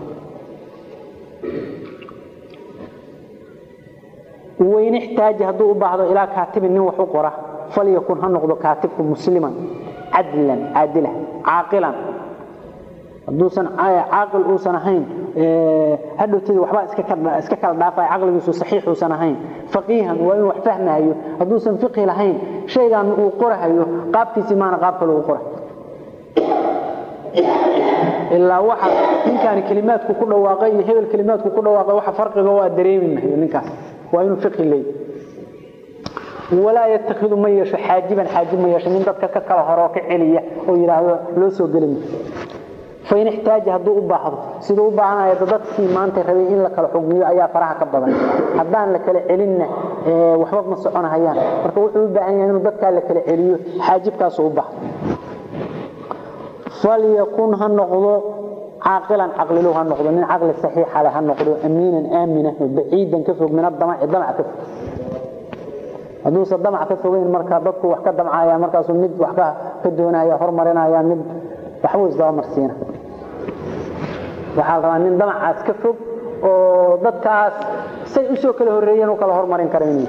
وإن احتاج هدو بعض إلى كاتب إنه وحقره فليكن هنقض كاتبكم مسلما عدلا عادلا عاقلا دوسن عاقل وسنهين هدو تدي وحبا اسكا كلا دافاي عقليسو صحيح وسنهين فقيها وإن wax fahmayo haduusan fiqhi lahayn shaygan uu qorahayo qaabtiisa maana qaabka lagu qoray إلا واحد من كان كلماتك كل واقعي هي الكلمات كل واقعي واحد فرق هو دريمنا نكاس وإنه فقه لي ولا يتخذ من يش حاجبا حاجب من يش من ضدك ككل هراك عليا ويراه لو سو قلم فإن احتاج هدو بعض سيدو بعنا يضدك في ما أنت خبيه لك الحكمية أيها فرح كبدا حبان لك العلن وحفظ مصعنا هيان فركوحوا بعين إنه ضدك لك العليو حاجب كاسو بعض فليكن هالنقض عاقلا عقل له هالنقض من عقل الصحيح على هالنقض أمينا آمنا بعيدا كفر من الضمع الضمع كفر هدوس الضمع كفر وين مركا ضدك وحكا دمعا يا مركا سمد وحكا كدونا يا هرمرنا يا مد وحوز ضوء مرسينا وحال من ضمع عاس كفر وضدك سيئسو كله الرئيان وكله هرمرين كرمين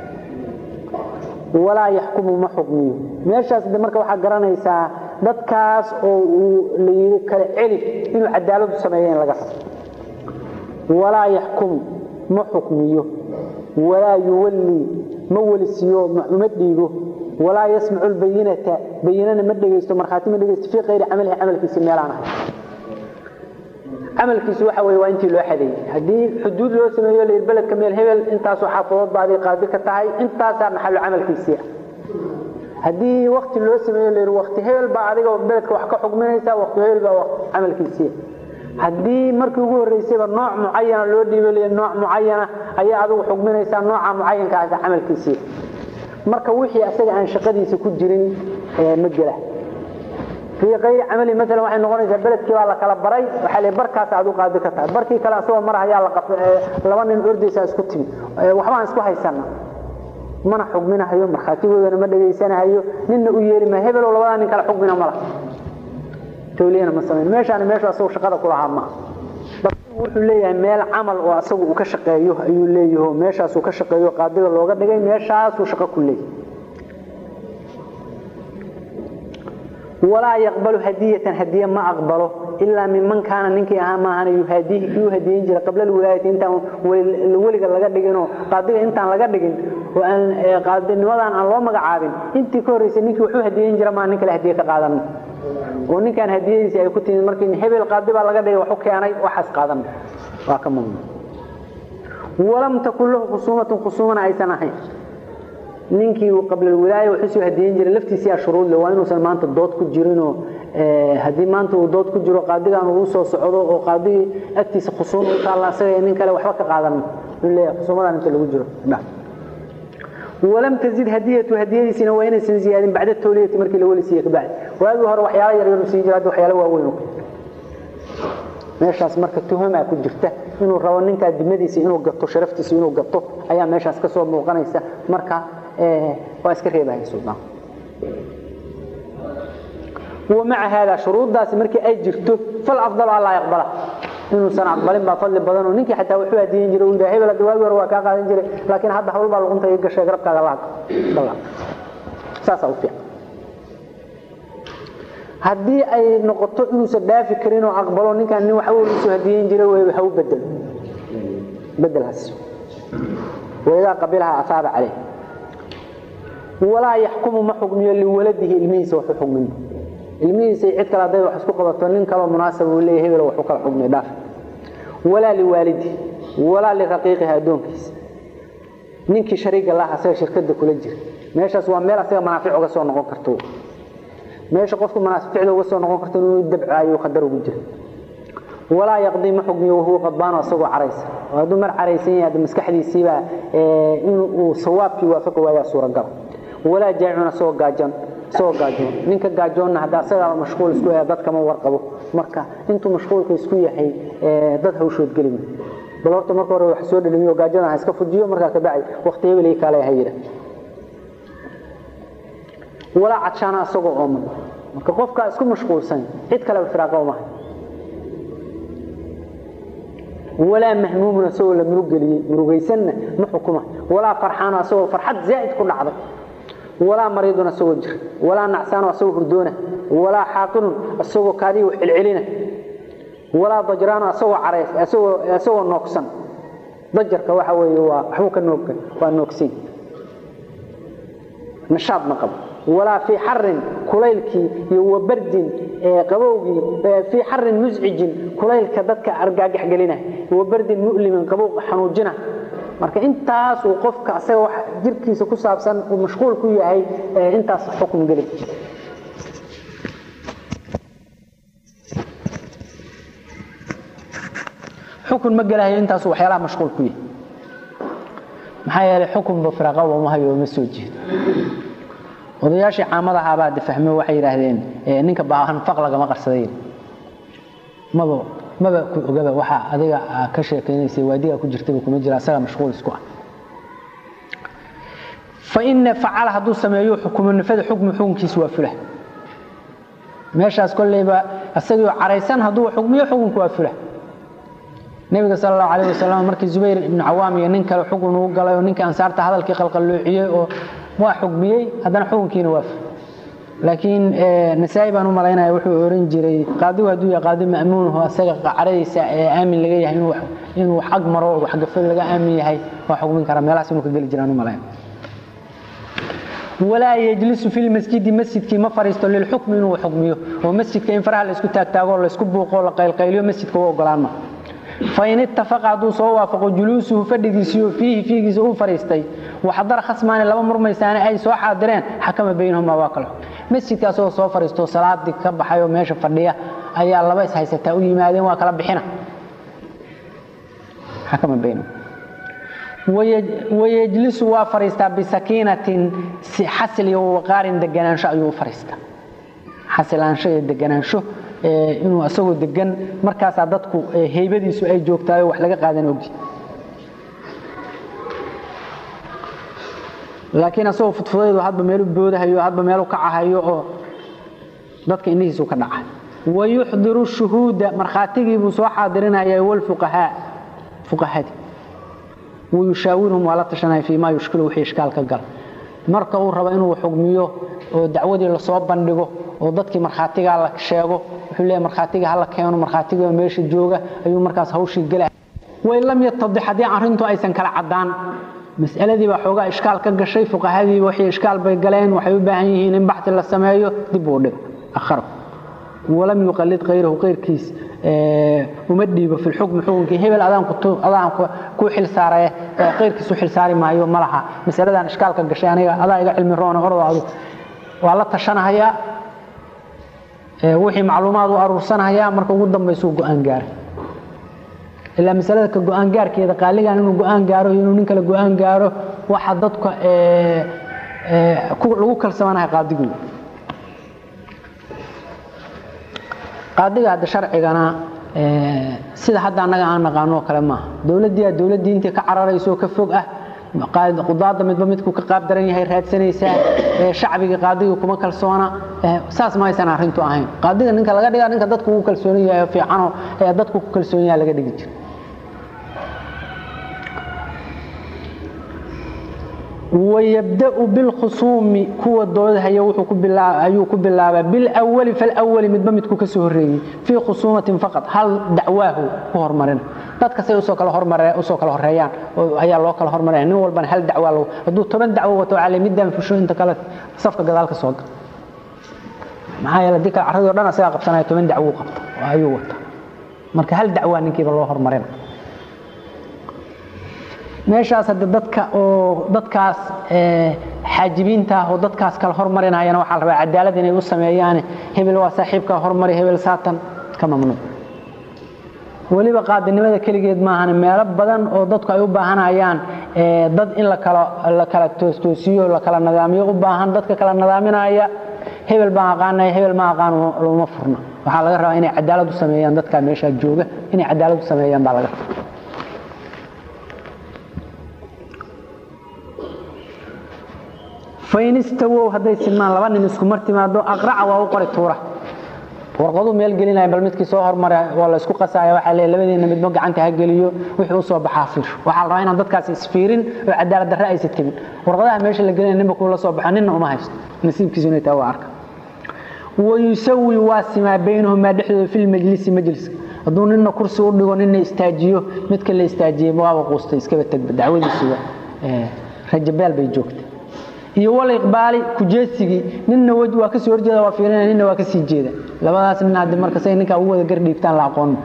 ولا يحكم ما حكمه ماشاس دمركا وحا قرانيسا dadkaas oo leeyahay kala cili inuu cadaalad u sameeyeen laga xaq wala yahkum ma hukmiyo wala yuwalli ma walisiyo ma dhiigo wala yasma'u albayinata bayinana ma dhageysto marxaati ma dhageysto fi qeyri amalhi amalkiisa meelana amalkiisa waxa weey waa intii loo xaday hadii xuduud loo sameeyo leeyahay baladka meel hebel intaas waxa fudud baadi qaadi ka tahay intaas maxal amalkiisa هذه وقت اللي سميه اللي وقت هيل بعدك وبدك وحكي حكمينيسا وقت هيل بقى عمل كيسيه هذه مركي ugu horeysay nooc muayyan loo dhiibay nooc muayyan ayaa adigu xukminaysa nooca muayyanka ah amalkiisa marka wixii asaga aan shaqadiisa ku jirin ee madala fi qeyr amali mesela waxay noqonaysaa beledkii waa la kala baray waxa la barkaas aad u qaadi kartaa barkii kala soo mar ayaa la qabtay laba nin ordaysa isku timi waxba aan isku haysanaa mana xukminahayo marxaatigoodana ma dhageysanahayo ninna u yeeri ma hebel labada nin kala xukmina mala tawliina ma sameyn meeshaan meesha soo shaqada kula haama wuxuu leeyahay meel amal oo asagu uu ka shaqeeyo ayuu leeyahay meeshaas uu ka shaqeeyo qaadiga looga dhigay meeshaas uu shaqo ku leeyahay ولا يقبل هدية هدية ما أقبله إلا ممن كان ننكي أهم أنا يهديه يهديه جل قبل الولاية أنت والولي قال لقد دقينه قاضي أنت لقد دقين وأن قاضي النوضان الله مقعابين أنت كوريس ننكي وحو هديه جل ما ننكي الهدية قادم وننكي أن هدية سيكون مركين حبل القاضي لقد دقين وحكي أنا وحس قادم وكمل ولم تكن له خصومة خصومة أي سنة ninkii uu qabla wilaaya wuxuu soo hadeen jiray laftiisa shurud loo inuu salmaanta dood ku jirino haddii maanta uu dood ku jiro qaadigan uu soo socdo oo qaadi agtiisa khusuun u taala asagay nin kale waxba ka qaadan leeyahay khusuumadan inta lagu jiro ولم تزيد هدية هدية سنة وين سن زيادة بعد التولية مركي الأول سيك بعد وهذا هو روح يا رجال سيجاد وحياله وأوله ماشي أسمر كتوهم أكون جفته إنه روانين كاد مديسي إنه قطو شرفت سي إنه قطو أيام ماشي أسكسو موقنا يسا مركا إيه وأسكر هي بهاي السلطان ومع هذا شروط داس مركي أي جرته فالأفضل الله يقبله إنه سنة أقبلين بفضل بدنه نينكي حتى وحوه دين جري وإذا هيبلا دواء وروا كاقا جري لكن هذا حول بالغنطة يقشى يقرب كاقا الله ساسا وفيا هدي أي نقطة إنه سدافي كرينو أقبلوا نينكا أنه حول يسوه دين جري ويحاول بدل بدل هسه وإذا قبلها أثاب عليه ولا يحكم ما حكمه لولده الميس وحكم منه الميس يعد كلا ضي وحسكو قبطون نين كلا مناسب وليه هبل وحكم حكم داف ولا لوالده ولا لرقيقها دونكيس نينكي شريك الله أسوي شركة كل جير ماشي أسوأ ميل أسوأ منافع وقصوا نقون كرتو ماشي قفكم منافع وقصوا نقون كرتو يدبع عاي وخدروا بجير ولا يقضي ما حكمه وهو قضبان وصقوا عريس وهذو مر عريسين هذا مسكحدي سيبا إنه صوابكي وافق ويا صورة قرب ولا جاعون سوق جاجون سوق جاجون منك جاجون هذا صار مشغول سكويا ضد كم ورقبه مركا أنتم مشغول كسكويا هي ضد هوشود قليل بلورت مركا روح حسود اللي هو جاجون هسك فديو مركا كبعي وقت يبلي كله هيره ولا عطشان سوق عمر مركا قفك اسكو مشغول سن عيد كلا فراقه وما ولا مهموم سوى المرجلي مرجيسن محكمه ولا فرحان سوى فرحت زائد كل عضل ولا مريض سوى جر ولا نعسان سوى هردونه ولا حاقن سوى كادي العلينه ولا ضجران سوى عريس سوى سوى نوكسن ضجرك waxa weeye waa waxu ka noog waa noogsin نشاط نقب ولا في حر كليلكي iyo bardin qabowgi في حر مزعج كليلka dadka argagax galina iyo bardin mu'limin qabow xanuujina marka intaas uu qofka asaga wax jirkiisa ku saabsan uu mashquul ku yahay intaas xukum galay xukum ma galahay intaas waxyaalaha mashquul ku yahay maxay yahay xukum bafraqa oo ma hayo ma soo jeed odayaashii caamadaha baad fahmay waxay yiraahdeen ninka baahan faq laga ma qarsaday maba maba ku ogaba waxa adiga ka sheekeynaysa waadiga ku jirtay kuma jira asaga mashquul isku ah fa in fa'ala hadu sameeyo xukumo nafada xukmu xukunkiisa waa fulah meeshaas kullayba asagoo careysan hadu xukmiyo xukunku waa fulah nabiga sallallahu alayhi wasallam markii Zubayr ibn Awam iyo nin kale xukun uu galay oo ninka ansaarta hadalkii qalqaloociyay oo waa xukmiyay hadana xukunkiina waa laakiin nasaay baan u maleynaa wuxuu oran jiray qaadi waadu ya qaadi maamuun oo asaga qaraysa aamin laga yahay inuu inuu xaq maro wax gafal laga aamin yahay waa xukmin kara meelahaas inuu ka gali jiraan u maleyn ولا يجلس في المسجد مسجد كما فريستو للحكم انه حكميه ومسجد كان فرح لا اسكو تاغتاغو لا اسكو بوقو لا قيلقيليو مسجد كو اوغلان ما فإن اتفق عدو سو وافق جلوسه فدغيسيو فيه فيه سو فريستي وحضر خصمان لما مرميسان اي سو حاضرين حكم بينهم واقل مسجد كاسو سو فريستو صلاه دي كبخايو meesha fadhiya ayaa laba is haysata u yimaadeen waa kala bixina حكم بينهم ويجلس وفريستا بسكينة حسل وقار دغنانشو ايو فريستا حسلانشو دغنانشو inuu asagoo degan markaas dadku heybadiisu ay joogtaay wax laga qaadan ogi laakiin asagoo fudfudaydo hadba meel u boodahayo hadba meel u kacahayo oo dadka innihiisu ka dhacay wayuhdiru shuhuuda marxaatigii buu soo xaadirinaya wal fuqaha fuqahadi ويشاورهم ولا تشناي فيما يشكل وحي اشكال ka gal marka uu rabo inuu xugmiyo oo dacwadii la soo bandhigo oo dadkii marxaatiga la sheego wuxuu leeyahay marxaatiga hal keeno marxaatiga meesha jooga ayuu markaas hawshii galay way lam yatadix hadii arintu aysan kala cadaan mas'aladii baa xoogaa ishkaal ka gashay fuqahadii wixii ishkaal bay galeen waxay u baahan yihiin in baxthi la sameeyo dib u dhig akhar ولم يقلد غيره غير كيس ومدي في الحكم حكم هبل أذان كتو أذان كو حل سارة غير كيس حل ساري ما يوم ملحة مسألة عن إشكال كجشانية هذا إذا علم الرون غرض هذا والله تشنا هي wixii macluumaad u aruursanaya marka ugu dambayso go'aan gaar ilaa masalada ka go'aan gaarkeeda qaaligan inuu go'aan gaaro inuu nin kale go'aan gaaro waxa dadka ee ku lagu kalsoonahay qaadigu qaadiga hada sharcigana ee sida hadda anaga aan naqaano kale ma dawladdiya dawladda intii ka cararayso ka fog ah qaad qudaada midba midku ka qaab daran yahay raadsanaysa ee shacbiga qaadiga kuma kalsoona saas ma aysan arintu ahayn qaadiga ninka laga dhigaa ninka dadku ku kalsoon yahay fiicano ee dadku ku kalsoon yahay laga dhigi jiro ويبدأ بالخصوم كو دود هي وحو كبلا ايو كبلاابا بالاول فالاول مد بمدكو كسو هريي في خصومه فقط هل دعواه هرمرين dadka say usoo kala hormareen usoo kala horeeyaan ayaa loo kala hormareen nin walba hal dacwo loo haduu toban dacwo wato caalamidan fusho inta kala safka gadaalka soo gal maxaa yeelay dika carrada dhan asaga qabsanay toban dacwo qabto ayuu wata marka hal dacwo ninkiiba loo hormareen meeshaas dadka oo dadkaas ee xaajibiinta oo dadkaas kala hormarinayana waxa la rabaa cadaalad inay u sameeyaan hebel waa saaxiibka hormari hebel saatan kama mamnuuc waliba qaadinimada kaligeed ma ahan meel badan oo dadku ay u baahanayaan ee dad in la kala la kala toostoosiyo la kala nidaamiyo u baahan dadka kala nidaaminaya hebel baa aqaanay hebel ma aqaan looma furna waxa laga rabaa inay cadaalad u sameeyaan dadka meesha jooga inay cadaalad u sameeyaan baa laga rabaa فين استووا هذي سمان لبان isku martimaado aqraca waa u qori tuura warqadu meel gelinay bal midkii soo hormaray waa la isku qasaaya waxa leeyahay labadeena midba gacanta ha geliyo wixii uu soo baxaa fiir waxa la rabaa in dadkaas isfiirin oo cadaalad darro ay sitin warqadaha meesha la gelinay ninba ku la soo baxanin uma haysto nasiibkiisu inay taa arka ويسوي واسما بينهما دحدود في المجلس مجلس haduu ninna kursi u dhigo ninna istaajiyo midka la istaajiyo waa qoostay iska batag dacwadiisu ee rajabal bay joogtay iyo wala iqbaali ku jeesigi ninna waj waa ka soo horjeeda waa fiirinay ninna waa ka sii jeeda labadaas nin aad marka say ninka ugu wada gar dhiibtaan la aqoon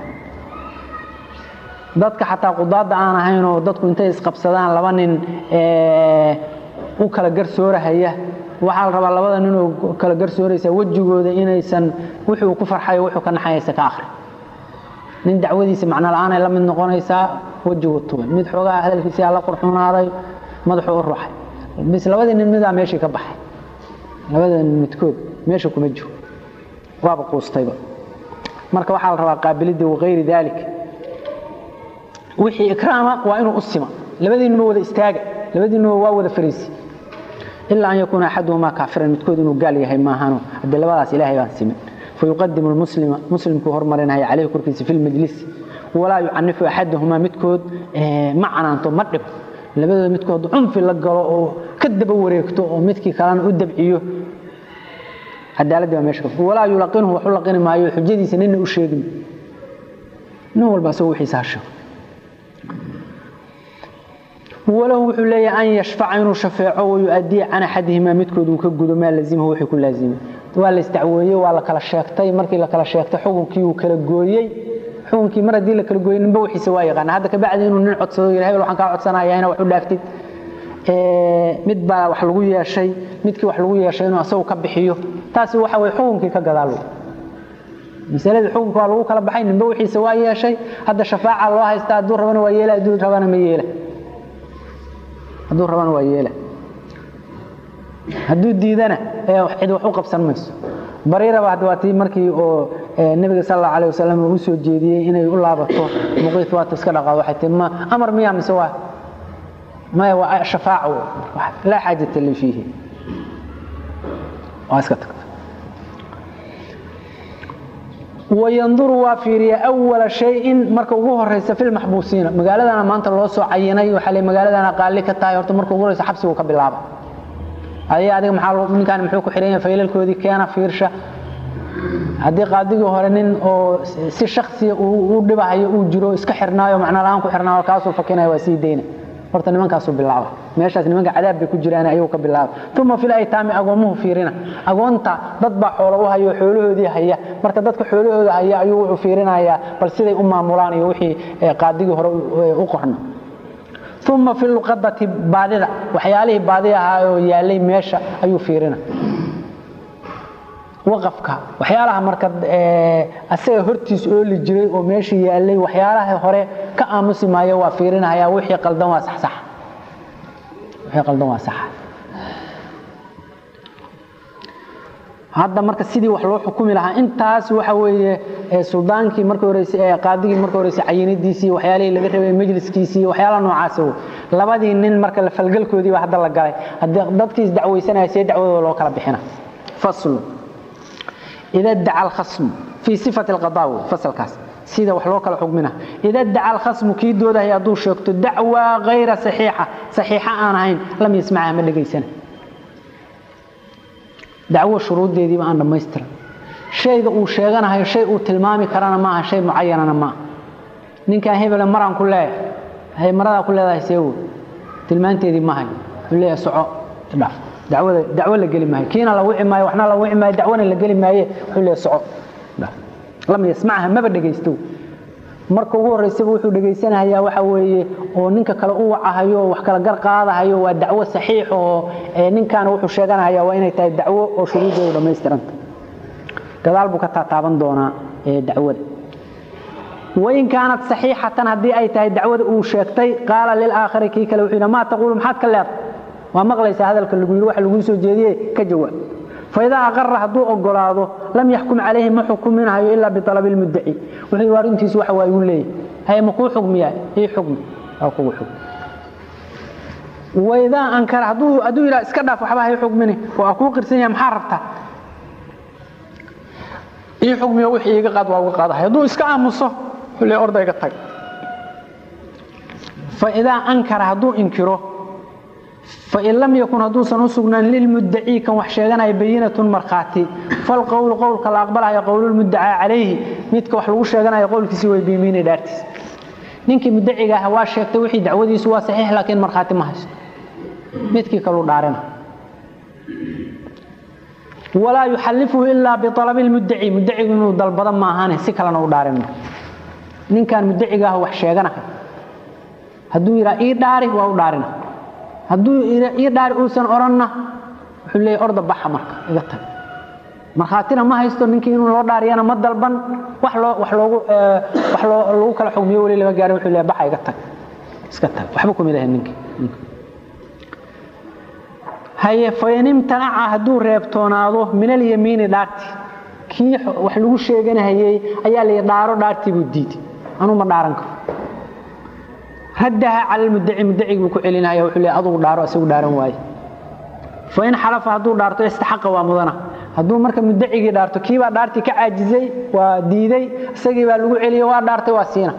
dadka xataa qudaada aan ahayn oo dadku intay isqabsadaan laba nin ee u kala gar soorahaya waxa la rabaa labada nin oo kala gar sooraysa wajigooda inaysan wuxuu ku farxay wuxuu ka naxaysa ka akhri nin dacwadiisa macna la'aan ay la mid noqonaysa wajigu tuban mid xogaa hadalkiisa la qurxunaaday madaxu u ruuxay بس لبدي نمدا ماشي كبخay labada midkood meesha kuma jiro waaba qoostayba marka waxa la rabaa qaabilidii oo غير ذلك wixii ikraama waa inuu usima labadiina wada istaaga labadiina waa wada fariisi illa an yakuna ahaduhuma kaafiran midkood inuu gaal yahay ma ahano hada labadaas ilaahay baan simin فيقدم المسلم مسلم ku hormarinaya عليه kurkiisa في المجلس ولا يعنف احدهما midkood macnaanto ma dhib labada midkood cunfi la galo oo ka daba wareegto oo midkii kalena u dabciyo cadaalad waa meesha wala yulaqinhu wuxuu laqin maayo xujadiisa ninna u sheegin nin walba soo wixii saasho wala wuxuu leeyahay an yashfa'a inuu shafeeco oo yuadii ana hadihima midkood uu ka gudo ma laazimo wixii ku laazimo waa la istacweeyay waa la kala sheegtay markii la kala sheegtay xukunkii uu kala gooyay xukunkii mar hadii la kala gooyay ninba wixii waa yaqaan hadda ka bacdi inuu nin codsado ilaahay waxaan ka codsanayaa inuu wax u dhaaftid ee mid baa wax lagu yeeshay midkii wax lagu yeeshay inuu asagu ka bixiyo taasi waxa way xukunkii ka gadaalo misalada xukunka waa lagu kala baxay ninba wixii waa yeeshay hadda shafaaca loo haystaa haduu rabana waa yeela haduu rabana ma yeela haduu rabana waa yeela haduu diidana ee cid wax u qabsan mayso bariira baa hadwaati markii oo nabiga sallallahu alayhi wasallam uu soo jeediyay inay u laabato muqayth waa iska dhaqaa waxay timo amar miya mise waa ma waa shafaaco la xaajata li fihi واسكت وينظر وافيريا أول شيء مركو ugu horeysa fil maxbuusiin magaaladana maanta loo soo cayinay waxa la magaaladana qaali ka tahay horta markuu ugu horeysa xabsigu ka bilaabo ay adiga maxaa ninkan muxuu ku xiran yahay faylalkoodii keena fiirsha hadii qaadiga hore nin oo si shakhsi uu dhibahayo uu jiro iska xirnaayo macna la'aan ku xirnaayo kaas oo fakinayo waa sii deena horta nimankaas uu bilaabo meeshaas nimanka cadaab bay ku jiraan ayuu ka bilaabo tuma fil aytaami agoomuhu fiirina agoonta dad ba xoolo u hayo xoolahoodii haya marka dadka xoolahooda haya ayuu u fiirinaya bal siday u maamulaan iyo wixii qaadiga hore u qorna tuma fil qadati baadida waxyaalihi baadiyaha oo yaalay meesha ayuu fiirina waqafka waxyaalaha marka ee asaga hortiis oo la jiray oo meesha yaalay waxyaalaha hore ka aamusi maayo waa fiirinaya wixii qaldan waa sax sax wixii qaldan waa sax hadda marka sidii wax loo xukumi lahaa intaas waxa weeye suldaankii markii horeysay ee qaadigii markii horeysay cayinadiisii waxyaalihii laga rabay majliskiisii waxyaalaha noocaas ah labadii nin marka la falgalkoodii waa hadda la galay hadda dadkii is dacweysanay si dacwadooda loo kala bixina fasl إذا ادعى الخصم في صفة القضاء فصل كاس سيده wax loo kala xugmina إذا ادعى الخصم كي dooda ay adu sheegto dacwa غير صحيحة صحيحة aan ahayn lam yismaca ma dhageysana dacwo shuruudeedii ma aan dhameystir shayga uu sheeganayo shay uu tilmaami karana ma aha shay muayyan ma ninka hebel maraan ku leeyahay hay marada ku leedahay seewo tilmaanteedii ma hayo leeyahay soco dhaaf dacwada dacwo la gali maayo kiina la wixi maayo waxna la wixi maayo dacwana la gali maayo wuxuu leeyahay soco lama yasmacaha ma dhageysto marka ugu horeysay wuxuu dhageysanayaa waxa weeye oo ninka kale uu wacahayo wax kala gar qaadahayo waa dacwo saxiix oo ninkan wuxuu sheeganayaa waa inay tahay dacwo oo shuruudeedu dhameystiran gadaal buu ka taaban doonaa ee dacwada وإن كانت صحيحة هذه أي تهي دعوة وشيكتي قال للآخر كي كلا وحينا ما تقول محاد كلا وما ليس هذا الكل يروح الويسو جديه كجواب فإذا أقر هدو أقلاده لم يحكم عليه ما حكم منها إلا بطلب المدعي وحي وارنتي سوحة ويقول لي هي مقو حكمية هي حكم أو قوة حكم وإذا أنكر هدو أدو إلى إسكدها فحبها هي حكمني وأقو قرسيني محاربتها هي حكمية وحي يقاد وقادها هدو إسكا مصه اللي أرضى يقطع فإذا أنكر هدو إنكره فإن لم يكن هدو سنسقنا للمدعي كان وحشيغنا بينة مرخاتي فالقول قول كلا أقبلها يقول المدعى عليه ميتك وحلو شيغنا يقول كسوي بيمين دارتس نينكي مدعي هوا شيغتا وحي دعودي سوا صحيح لكن مرخاتي ما هيش ميتك كلو دارنا ولا يحلفه إلا بطلب المدعي مدعي إنه دلبدن ما هانه سي كلا نو دارنا نين كان مدعي هوا وحشيغنا هدو يرا إي داري واو دارنا هدو إي داري أوسن أورنا wuxuu leeyahay orda baxa marka iga tag marxaatina ma haysto ninkii inuu loo dhaariyana ma dalban wax loo wax loogu wax loo lagu kala xugmiyo wali laga gaaray wuxuu leeyahay baxa iga tag iska tag waxba kuma leeyahay ninkii haye fayanim tanaca haduu reebtoonaado min al yamiin dhaarti kii wax lagu sheeganayay ayaa la dhaaro dhaarti buu diiday anu ma dhaaran karo haddaha على المدعي مدعي بuu ku celinaya wuxuu leeyahay adigu dhaaro asagu dhaaran waay فإن حلف هدو دارتو استحق ومدنا هدو marka mudacigi daarto kiiba daarti ka caajisay waa diiday isagii baa lagu celiyo waa daartay waa siina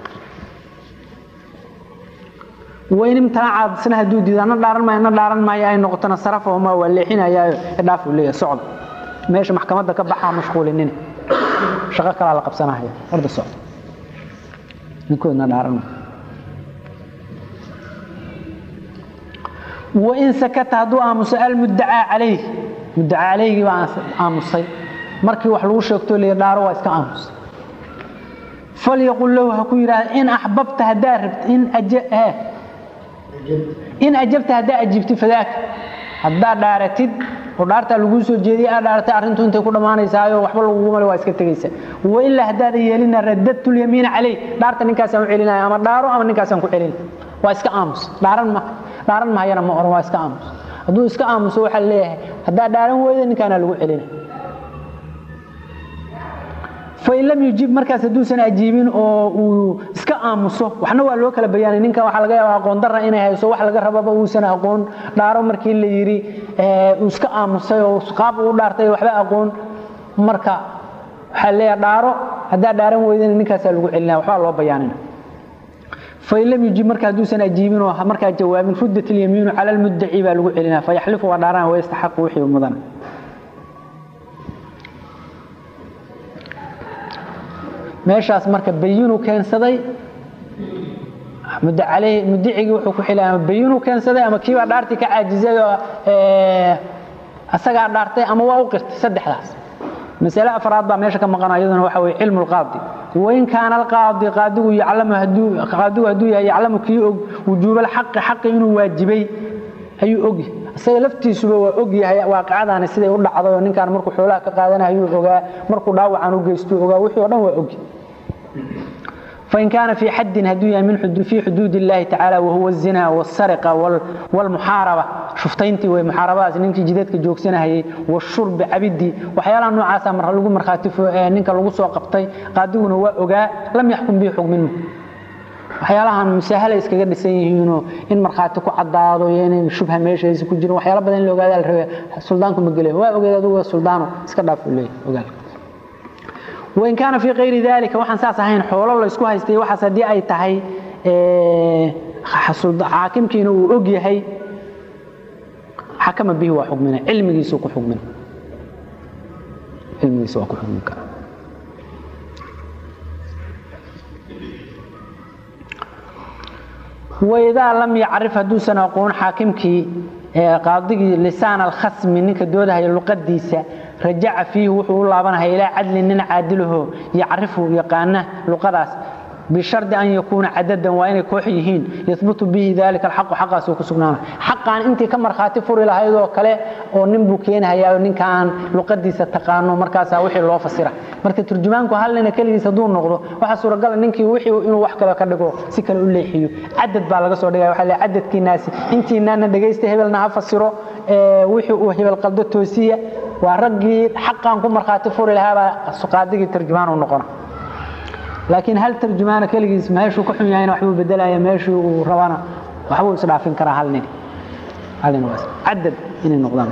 وين امتنعad sana haduu diidana dhaaran ma dhaaran ma ay noqotana saraf oo ma waleexinaya dhaaf u leeyahay socod meesha maxkamadda ka baxa mashquulinin shaqo kala la qabsanahay orda socod ninkoodna dhaaran وإن سكت هدو آمس المدعى عليه مدعى عليه آمسي مركي وحلو شكتو لي دارو واسك آمس فليقول له هكو يراه إن أحببت هدا ربت إن أجب إن أجبت هدا أجبت فذاك هدا دارتد ودارتا لغو سو جيدي دارتا arrintu intay ku dhamaanaysaa waxba lagu mal waa iska tagaysa وإلا هدا yeelina radadtu اليمين عليه دارتا ninkaas aan u celinay ama daaro ama ninkaas aan ku celin waa iska aamus daaran ma daaran ma hayana ma oran waa iska aamus haduu iska aamuso waxa leeyahay hada daaran weeyda ninkaana lagu celina فإن لم يجيب markaas haduu san ajiibin oo uu iska aamuso waxna waa loo kala bayaanay ninka waxa laga yaabaa aqoon darra inay hayso wax laga rababa uu san aqoon daaro markii la yiri ee uu iska aamusay oo qaab uu dhaartay waxba aqoon marka waxa leeyahay daaro hada daaran weeyda ninkaas lagu celina waxa loo bayaanina فإن لم يجيب مركز دوسن أجيبين ومركز جواب فدت اليمين على المدعي بالغو علينا فيحلف وداران ويستحق وحي ومضان ماشاس مركز بينو كان صدي مدعي عليه مدعي وحو كخلا بينو كان صدي اما كيبا دارتي كعاجزay ee asaga dhaartay ama waa u qirtay saddexdaas مسألة أفراد بقى ماشي كما قلنا أيضا هو علم القاضي وإن كان القاضي قاضي يعلم هدو قاضي هدو يعلم كي وجوب الحق حق إنه واجبي هي أوجي isaga laftiisuba waa og yahay waaqicadaana siday u dhacday ninkan markuu xoolaha ka qaadanayo ogaa markuu dhaawacan u geysto ogaa wixii oo dhan waa og فإن كان في حد هدوية من حدود في حدود الله تعالى وهو الزنا والسرقة والمحاربة شفتينتي ومحاربات نينك جديدك جوكسنا هي والشرب عبدي وحيالا نوعاسا مر لوgu marxaatifu ninka lagu soo qabtay qaaduguna waa ogaa lam yaxkum bi xukmin waxyaalahan musaahale iskaga dhisan yihiin in marxaati ku cadaado inay shubha meesha ku jiraan waxyaala badan loo ogaada la rabay suldaanku ma galay waa ogaado waa suldaano iska dhaaf leey ogaal وإن كان في غير ذلك وحن ساسهين حول الله يسكو هايستي وحا سدي أي تهي حصل حاكم كينو أجيهي حكم به وحكمنا علم يسوق حكمنا علم يسوق حكمك وإذا لم يعرف هدوسنا قون حاكمك قاضي لسان الخصم منك دودها اللقديسة رجع فيه وحو لابنها إلى عدل إن عادله يعرفه يقانه لقداس بشرط أن يكون عددا وإن كوحيهين يثبت به ذلك الحق حقا سوق سبنانه حقا أنت كمر خاتفور إلى هذا وكله ونبو كينها يا ونين كان لقديسة تقانه مركزها وحي الله فسره مركز ترجمانكو هل لنا كلي صدور نقضه وحصور قال نينكي وحي إنه وحكا كدغو سكن أوليحيو عدد بالغا سو دغاي waxa la cadadkii naasi intii naana dhageystay hebelna ha fasiro ee wixii uu hebel qaldo toosiya waa ragii xaqan ku marxaati furi lahaa suqaadigii tarjumaan uu noqon laakiin hal tarjumaan kaligiis meeshu ku xun yahay wax uu bedelaya meeshu uu rabana waxa uu isdhaafin karaa hal nin hal nin was cadad inay noqdaan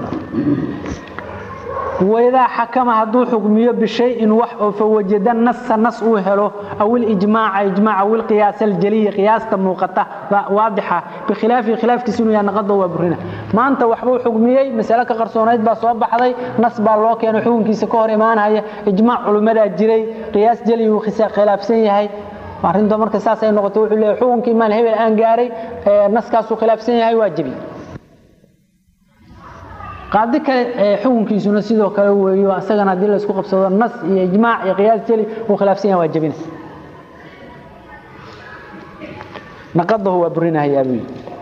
وإذا حكم هدو حكميه بشيء وح فوجد النص نص وهله أو الإجماع إجماع أو القياس الجلي قياس موقته واضحة بخلاف خلاف تسنو ينقضوا وبرنا ما أنت وحبو حكميه مسألة قرصونات بصوب حضي نص بالله كانوا حكم كيس كهر إيمان هي إجماع علماء الجري قياس جلي وخساء خلاف سنة هي وعند مركز ساسة النقطة وحلا حكم كمان هي الآن جاري نص كاسو خلاف سنة هي واجبي قاعد حكم كيسونا سيدو كلا ويو أسجنا ديلا سكوب بصدر النص إجماع قياس جلي وخلاف سنة واجبين نقضه هو برينا هي أبي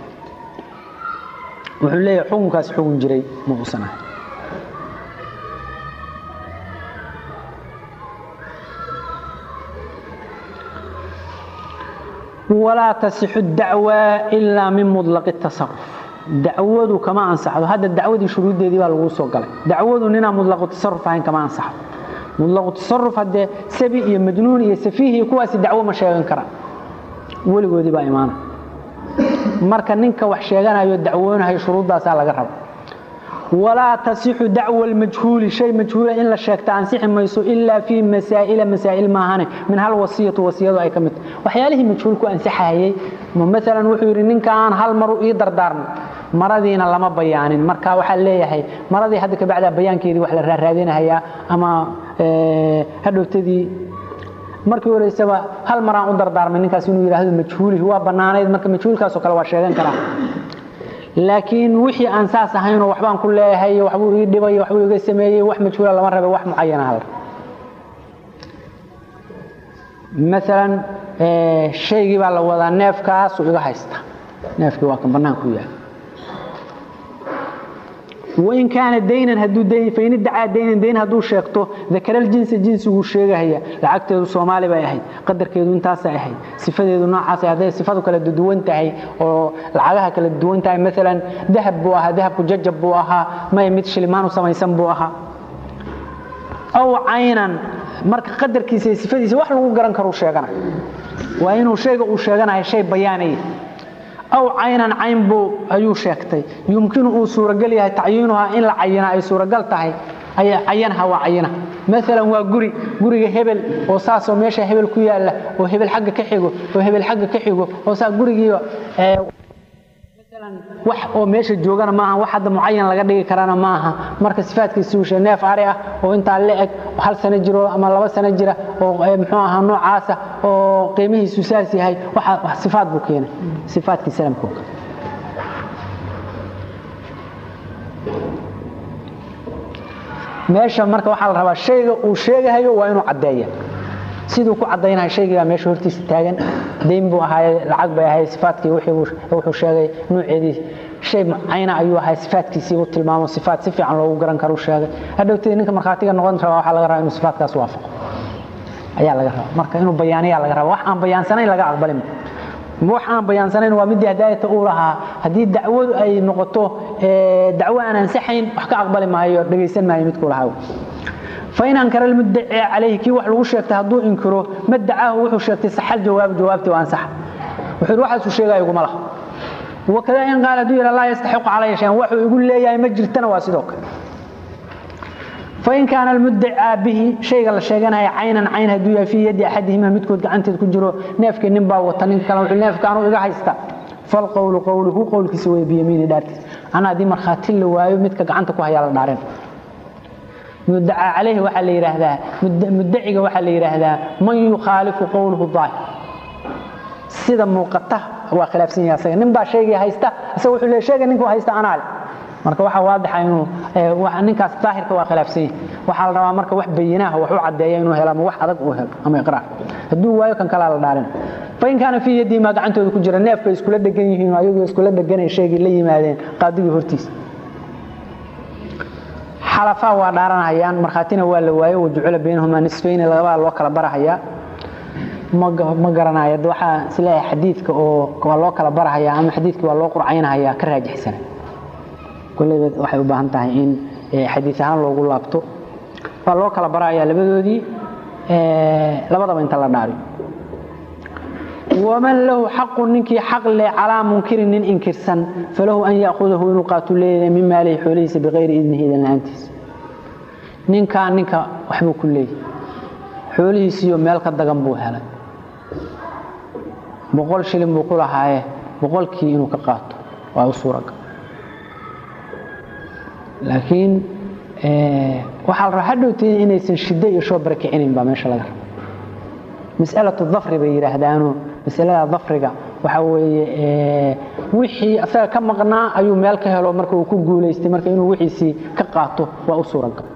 وحلي حكم كاس حكم جري مغصنا ولا تصح الدعوة إلا من مطلق التصرف دعوده كما أنصحه هذا الدعوة شروط دي بقى لغو سو غلay دعوده إننا مطلق التصرف عين كما أنصحه مطلق التصرف هذا سبي iyo مجنون iyo safiih iyo kuwaas dacwo ma sheegan karaan waligoodi baa iimaan marka ninka wax sheeganayo dacwoonahay shuruudaas laga rabo ولا تصح دعوة المجهول شيء مجهول إن لا شك تنصح ما يسوء إلا في مسائل مسائل ما هني من هالوصية وصية أي كمت وحياله مجهول كو أنصحها هي مثلا وحير إن كان هالمرء يقدر دارنا مرضينا لما بيانين مركا وحل ليه هي مرضي هذاك بعد بيان كذي وحلا رادينا هي أما اه هدو تدي markii hore isaba hal mar aan u dardaarmay ninkaas inuu yiraahdo majhuul huwa banaaneed marka majhuulkaas oo kala waa sheegan karaa laakiin wixii aan saas ahayn oo waxbaan ku leeyahay waxbuu ii dhibay waxbuu iga sameeyay wax majhuul lama rabo wax muayyan ah مثلا شيء baa la wada neefkaas oo iga haysta neefkii waa kan banaanku yahay وإن كان دينا هدو دين فين ادعى دينا دين هدو شيقته ذكر الجنس الجنس وشيغه هي لعقته Soomaali bay ahayd qadarkeedu intaas ay ahayd sifadeedu noocaas ay sifadu kala duwan tahay oo lacagaha kala duwan tahay mesela dahab buu ahaa dahabku jajab buu ahaa ma mid shilimaan u samaysan buu ahaa aw aynan marka qadarkiisa sifadiisa wax lagu garan karo sheegana waa inuu sheego uu sheeganayo shay bayaanay أو عينا عين بو أيو شاكتي يمكن أن سورقليها تعيينها إن لعينها أي سورقلتها أي عينها وعينها مثلا وقري قري هبل وصاص وميشا هبل كيالا وهبل حق كحيقو وهبل حق كحيقو وصاص قري آه مثلا وح وميشا جوغانا معها واحد معين لقد دقي كرانا معها مركز صفات كيسوشا ناف عريقة وانت عليك وحال سنجرو أما لبا سنجرة ومحوها نوع عاسة وقيمه سوساسي هاي صفات بوكينا صفات كسلام كوك meesha marka waxa la rabaa shayga uu sheegayo waa inuu cadeeyo sidoo ku cadeeynayo shayga meesha hortiisa taagan deyn buu ahaa lacag bay ahay sifaadkii wixii wuxuu sheegay nuuceedii shay macayna ayuu ahaa sifaadkiisii uu tilmaamo sifaad si fiican loogu garan karo sheegay hadhowtii ninka markhaatiga noqon raba waxa laga rabaa inuu sifaadkaas waafaqo ayaa laga rabaa marka inuu bayaaniya laga rabaa wax aan bayaansanayn laga aqbalin wax aan bayaansanayn waa mid hadaayada uu lahaa hadii dacwadu ay noqoto dacwo aan ansaxayn wax ka aqbali maayo dhageysan maayo midku lahaa فإن أنكر المدعي عليه كي وح لو شيكته هدو إنكره مدعاه وحو شيكته صح الجواب جوابته وأنصح وحد واحد شيء يقول مله وكذا إن قال دو إلى الله يستحق عليه شيء وحو يقول لي يا مجر تنواسدوك فإن كان المدعى به شيء قال الشيء أنا عينا عينها دويا في يد أحدهما متكود عنت تكجرو نافك النبا وطنين كلام نافك كانوا إذا حيستا فالقول قوله قول كسوي بيمين دارت أنا دي مرخاتين لوايو متك عنتك وهي على دارين مدعى عليه وحا لي يراهدا مدعي وحا لي يراهدا من يخالف قوله الظاهر sida muuqata waa khilaafsan yahay asaga nin baa sheegay haysta asaga wuxuu leeyahay sheegay ninku haysta anaal marka waxa waadax inuu waxa ninkaas daahirka waa khilaafsan waxa la rabaa marka wax bayinaha wax uu cadeeyo inuu helo ama wax adag uu helo ama iqraar haduu waayo kan kala la dhaarin fayn kana fi yadi ma gacantooda ku jira neefka isku la dhagan yihiin ayagu isku la dhagan ay sheegay la yimaadeen qaadiga hortiis حلفا ودارنا هيان مرخاتنا ولا واي وجعل بينهما نصفين لبا لو كلا برهيا ما ما غرانايا waxa silaa xadiidka oo waa loo kala barahaya ama xadiidka waa loo qurxaynaya ka raajixsan kullee waxay u baahan tahay in xadiis ahaan loogu laabto waa loo kala barahaya labadoodii ee labadaba inta la dhaariyo ومن له حق نكي حق له على منكر إن إنكرسن فله أن يأخذه نقاط الليل من ماله حليس بغير إذنه إذن أنتس ننكا ننكا وحبو كله حليس يوم مالك الدقنبو هلا بقول شلم بقول هاي بقول كي إنو كقاط وأو صورك لكن اه وحال رحدو تين إنه يسن شدة يشوف بركعين بامش الله مسألة الظفر بيرهدانو مسألة ظفرقة وحوي وحي أثار كم مقنع أيو مالك هلو مركو كو قوليستي مركو إنو وحيسي كقاطو وأصورك